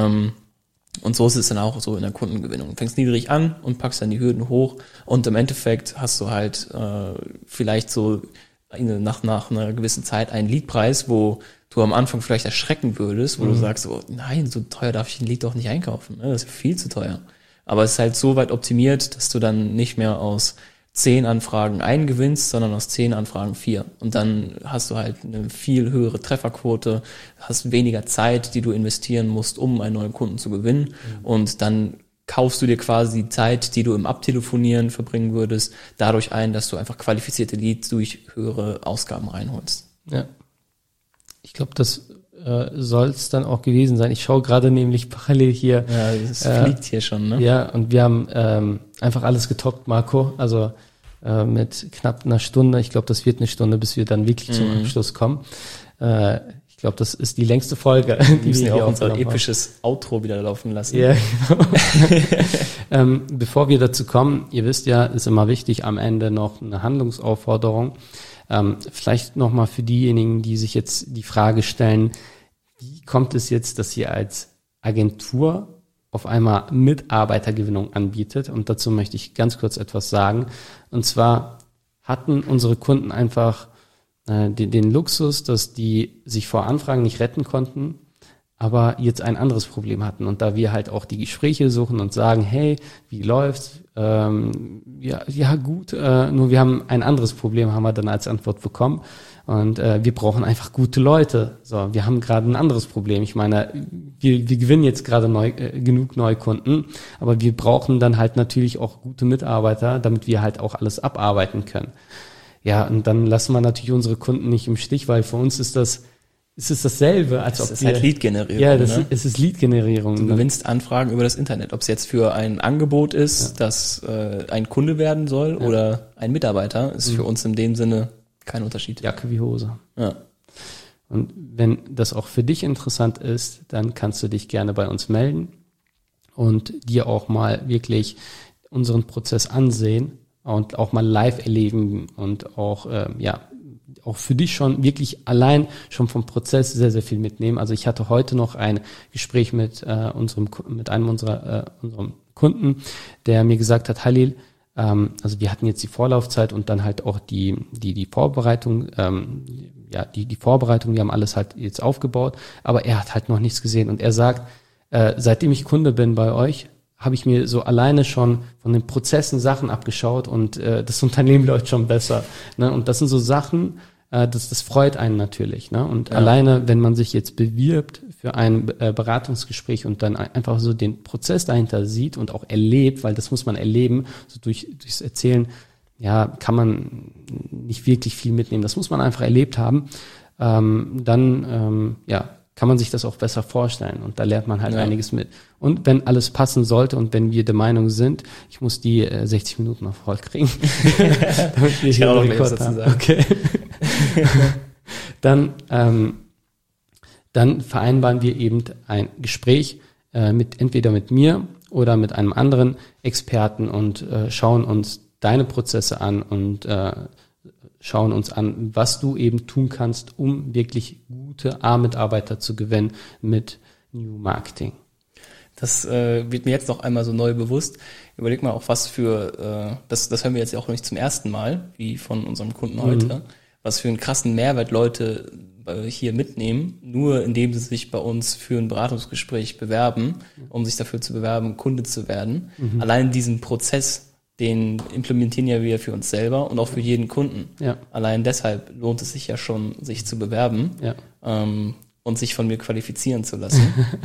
Und so ist es dann auch so in der Kundengewinnung. Du fängst niedrig an und packst dann die Hürden hoch, und im Endeffekt hast du halt vielleicht so nach einer gewissen Zeit einen Leadpreis, wo du am Anfang vielleicht erschrecken würdest, wo du sagst, oh nein, so teuer darf ich ein Lead doch nicht einkaufen, ne? Das ist viel zu teuer. Aber es ist halt so weit optimiert, dass du dann nicht mehr aus 10 Anfragen einen gewinnst, sondern aus 10 Anfragen 4. Und dann hast du halt eine viel höhere Trefferquote, hast weniger Zeit, die du investieren musst, um einen neuen Kunden zu gewinnen. Und dann kaufst du dir quasi die Zeit, die du im Abtelefonieren verbringen würdest, dadurch ein, dass du einfach qualifizierte Leads durch höhere Ausgaben reinholst. Ja. Ich glaube, das soll es dann auch gewesen sein. Ich schaue gerade nämlich parallel hier. Ja, das fliegt hier schon, ne? Ja, und wir haben einfach alles getoppt, Marco. Also mit knapp einer Stunde. Ich glaube, das wird eine Stunde, bis wir dann wirklich zum Abschluss kommen. Ich glaube, das ist die längste Folge. Die müssen ja auch unser episches Outro wieder laufen lassen. Ja, genau. Bevor wir dazu kommen, ihr wisst ja, ist immer wichtig, am Ende noch eine Handlungsaufforderung. Vielleicht nochmal für diejenigen, die sich jetzt die Frage stellen, wie kommt es jetzt, dass ihr als Agentur auf einmal Mitarbeitergewinnung anbietet? Und dazu möchte ich ganz kurz etwas sagen. Und zwar hatten unsere Kunden einfach den Luxus, dass die sich vor Anfragen nicht retten konnten, aber jetzt ein anderes Problem hatten. Und da wir halt auch die Gespräche suchen und sagen, hey, wie läuft's? Ja gut, nur wir haben ein anderes Problem, haben wir dann als Antwort bekommen. Und wir brauchen einfach gute Leute. So, wir haben gerade ein anderes Problem. Ich meine, wir gewinnen jetzt gerade genug Neukunden, aber wir brauchen dann halt natürlich auch gute Mitarbeiter, damit wir halt auch alles abarbeiten können. Ja, und dann lassen wir natürlich unsere Kunden nicht im Stich, weil für uns ist es dasselbe, als ob es ist halt Lead-Generierung. Ja, es ist Lead-Generierung. Du gewinnst Anfragen über das Internet. Ob es jetzt für ein Angebot ist, das ein Kunde werden soll oder ein Mitarbeiter, ist für uns in dem Sinne kein Unterschied. Jacke wie Hose. Ja. Und wenn das auch für dich interessant ist, dann kannst du dich gerne bei uns melden und dir auch mal wirklich unseren Prozess ansehen und auch mal live erleben und auch auch für dich schon wirklich allein schon vom Prozess sehr, sehr viel mitnehmen. Also ich hatte heute noch ein Gespräch mit einem unserer Kunden, der mir gesagt hat, Halil, also wir hatten jetzt die Vorlaufzeit und dann halt auch die Vorbereitung, die Vorbereitung, wir haben alles halt jetzt aufgebaut, aber er hat halt noch nichts gesehen und er sagt, seitdem ich Kunde bin bei euch, habe ich mir so alleine schon von den Prozessen Sachen abgeschaut und das Unternehmen läuft schon besser. Ne? Und das sind so Sachen, das freut einen natürlich, ne? Und alleine, wenn man sich jetzt bewirbt für ein Beratungsgespräch und dann einfach so den Prozess dahinter sieht und auch erlebt, weil das muss man erleben, so durchs Erzählen, ja, kann man nicht wirklich viel mitnehmen. Das muss man einfach erlebt haben. Dann kann man sich das auch besser vorstellen und da lernt man halt einiges mit. Und wenn alles passen sollte und wenn wir der Meinung sind, ich muss die 60 Minuten auf voll kriegen, damit wir hier einen Rekord haben. Okay. Dann vereinbaren wir eben ein Gespräch entweder mit mir oder mit einem anderen Experten und schauen uns deine Prozesse an und schauen uns an, was du eben tun kannst, um wirklich gute A-Mitarbeiter zu gewinnen mit New Marketing. Das wird mir jetzt noch einmal so neu bewusst. Überleg mal auch, was für, das hören wir jetzt ja auch nicht zum ersten Mal, wie von unserem Kunden heute, was für einen krassen Mehrwert Leute hier mitnehmen, nur indem sie sich bei uns für ein Beratungsgespräch bewerben, um sich dafür zu bewerben, Kunde zu werden. Allein diesen Prozess, den implementieren ja wir für uns selber und auch für jeden Kunden. Ja. Allein deshalb lohnt es sich ja schon, sich zu bewerben und sich von mir qualifizieren zu lassen.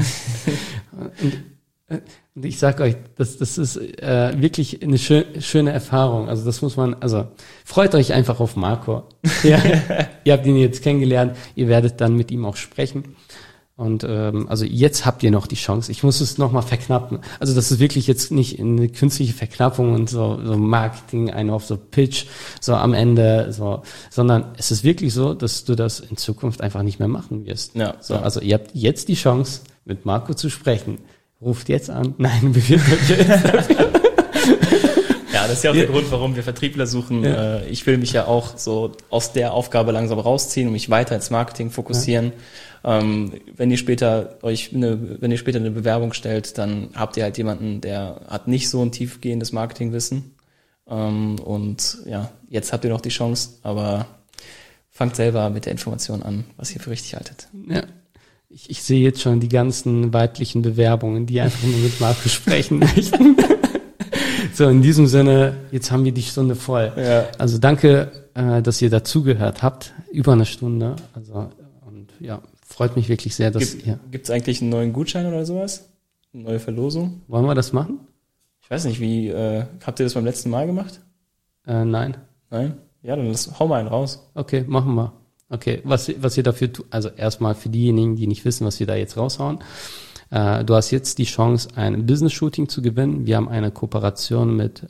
Und ich sag euch, das ist wirklich eine schöne Erfahrung. Also das muss man, freut euch einfach auf Marco. Ja, ihr habt ihn jetzt kennengelernt, ihr werdet dann mit ihm auch sprechen. Und jetzt habt ihr noch die Chance. Ich muss es nochmal verknappen. Also das ist wirklich jetzt nicht eine künstliche Verknappung und so Marketing, auf so Pitch, so am Ende, sondern es ist wirklich so, dass du das in Zukunft einfach nicht mehr machen wirst. Ja, also ihr habt jetzt die Chance, mit Marco zu sprechen. Ruft jetzt an. Nein, bewirbt euch jetzt. Ja, das ist ja auch der Grund, warum wir Vertriebler suchen. Ja. Ich will mich ja auch so aus der Aufgabe langsam rausziehen und mich weiter ins Marketing fokussieren. Ja. Wenn ihr später eine Bewerbung stellt, dann habt ihr halt jemanden, der hat nicht so ein tiefgehendes Marketingwissen. Und ja, jetzt habt ihr noch die Chance, aber fangt selber mit der Information an, was ihr für richtig haltet. Ja. Ich sehe jetzt schon die ganzen weiblichen Bewerbungen, die einfach nur mit Marco sprechen möchten. So, in diesem Sinne, jetzt haben wir die Stunde voll. Ja. Also danke, dass ihr dazugehört habt. Über eine Stunde. Freut mich wirklich sehr, dass ihr... Gibt es eigentlich einen neuen Gutschein oder sowas? Eine neue Verlosung? Wollen wir das machen? Ich weiß nicht, habt ihr das beim letzten Mal gemacht? Nein. Nein? Ja, dann hau mal einen raus. Okay, machen wir. Okay, was ihr dafür tut, also erstmal für diejenigen, die nicht wissen, was wir da jetzt raushauen. Du hast jetzt die Chance, ein Business-Shooting zu gewinnen. Wir haben eine Kooperation mit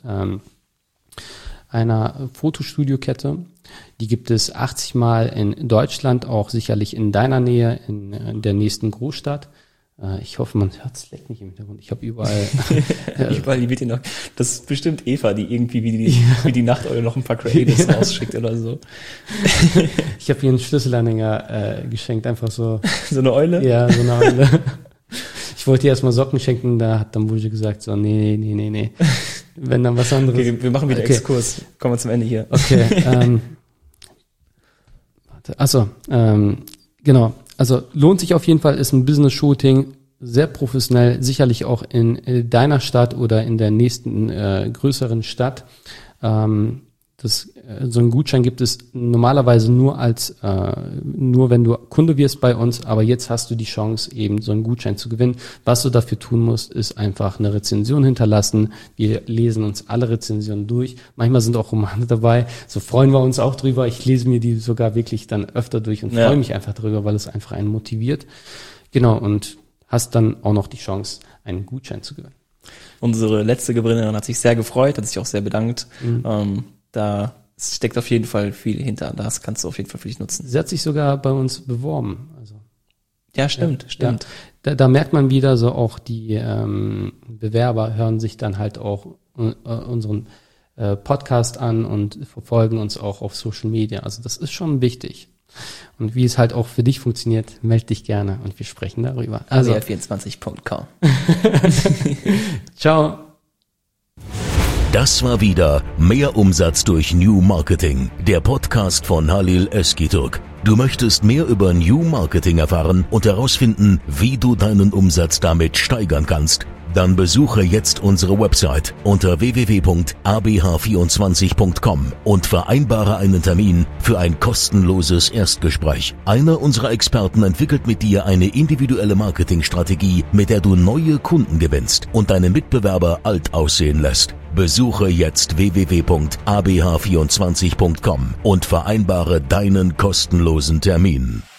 einer Fotostudio-Kette. Die gibt es 80 Mal in Deutschland, auch sicherlich in deiner Nähe, in der nächsten Großstadt. Ich hoffe, man hört es leckt nicht im Hintergrund. Ich habe überall... überall die wird noch. Das ist bestimmt Eva, die irgendwie wie die Nachteule noch ein paar Creatives rausschickt oder so. Ich habe ihr einen Schlüsselanhänger geschenkt, einfach so... So eine Eule? Ja, so eine Eule. Ich wollte ihr erstmal Socken schenken, da hat dann Bursche gesagt, so, nee. Wenn dann was anderes. Okay, wir machen wieder Exkurs. Kommen wir zum Ende hier. Okay, genau. Also lohnt sich auf jeden Fall, ist ein Business-Shooting, sehr professionell, sicherlich auch in deiner Stadt oder in der nächsten größeren Stadt. So einen Gutschein gibt es normalerweise nur wenn du Kunde wirst bei uns, aber jetzt hast du die Chance, eben so einen Gutschein zu gewinnen. Was du dafür tun musst, ist einfach eine Rezension hinterlassen. Wir lesen uns alle Rezensionen durch. Manchmal sind auch Romane dabei. So freuen wir uns auch drüber. Ich lese mir die sogar wirklich dann öfter durch und freue mich einfach drüber, weil es einfach einen motiviert. Genau, und hast dann auch noch die Chance, einen Gutschein zu gewinnen. Unsere letzte Gewinnerin hat sich sehr gefreut, hat sich auch sehr bedankt. Da steckt auf jeden Fall viel hinter. Das kannst du auf jeden Fall für dich nutzen. Sie hat sich sogar bei uns beworben. Also, ja, stimmt. Ja. Da merkt man wieder so auch die Bewerber hören sich dann halt auch unseren Podcast an und verfolgen uns auch auf Social Media. Also das ist schon wichtig. Und wie es halt auch für dich funktioniert, melde dich gerne und wir sprechen darüber. Also 24.com. Ciao. Das war wieder Mehr Umsatz durch New Marketing, der Podcast von Halil Özgürtürk. Du möchtest mehr über New Marketing erfahren und herausfinden, wie du deinen Umsatz damit steigern kannst? Dann besuche jetzt unsere Website unter www.abh24.com und vereinbare einen Termin für ein kostenloses Erstgespräch. Einer unserer Experten entwickelt mit dir eine individuelle Marketingstrategie, mit der du neue Kunden gewinnst und deine Mitbewerber alt aussehen lässt. Besuche jetzt www.abh24.com und vereinbare deinen kostenlosen Termin.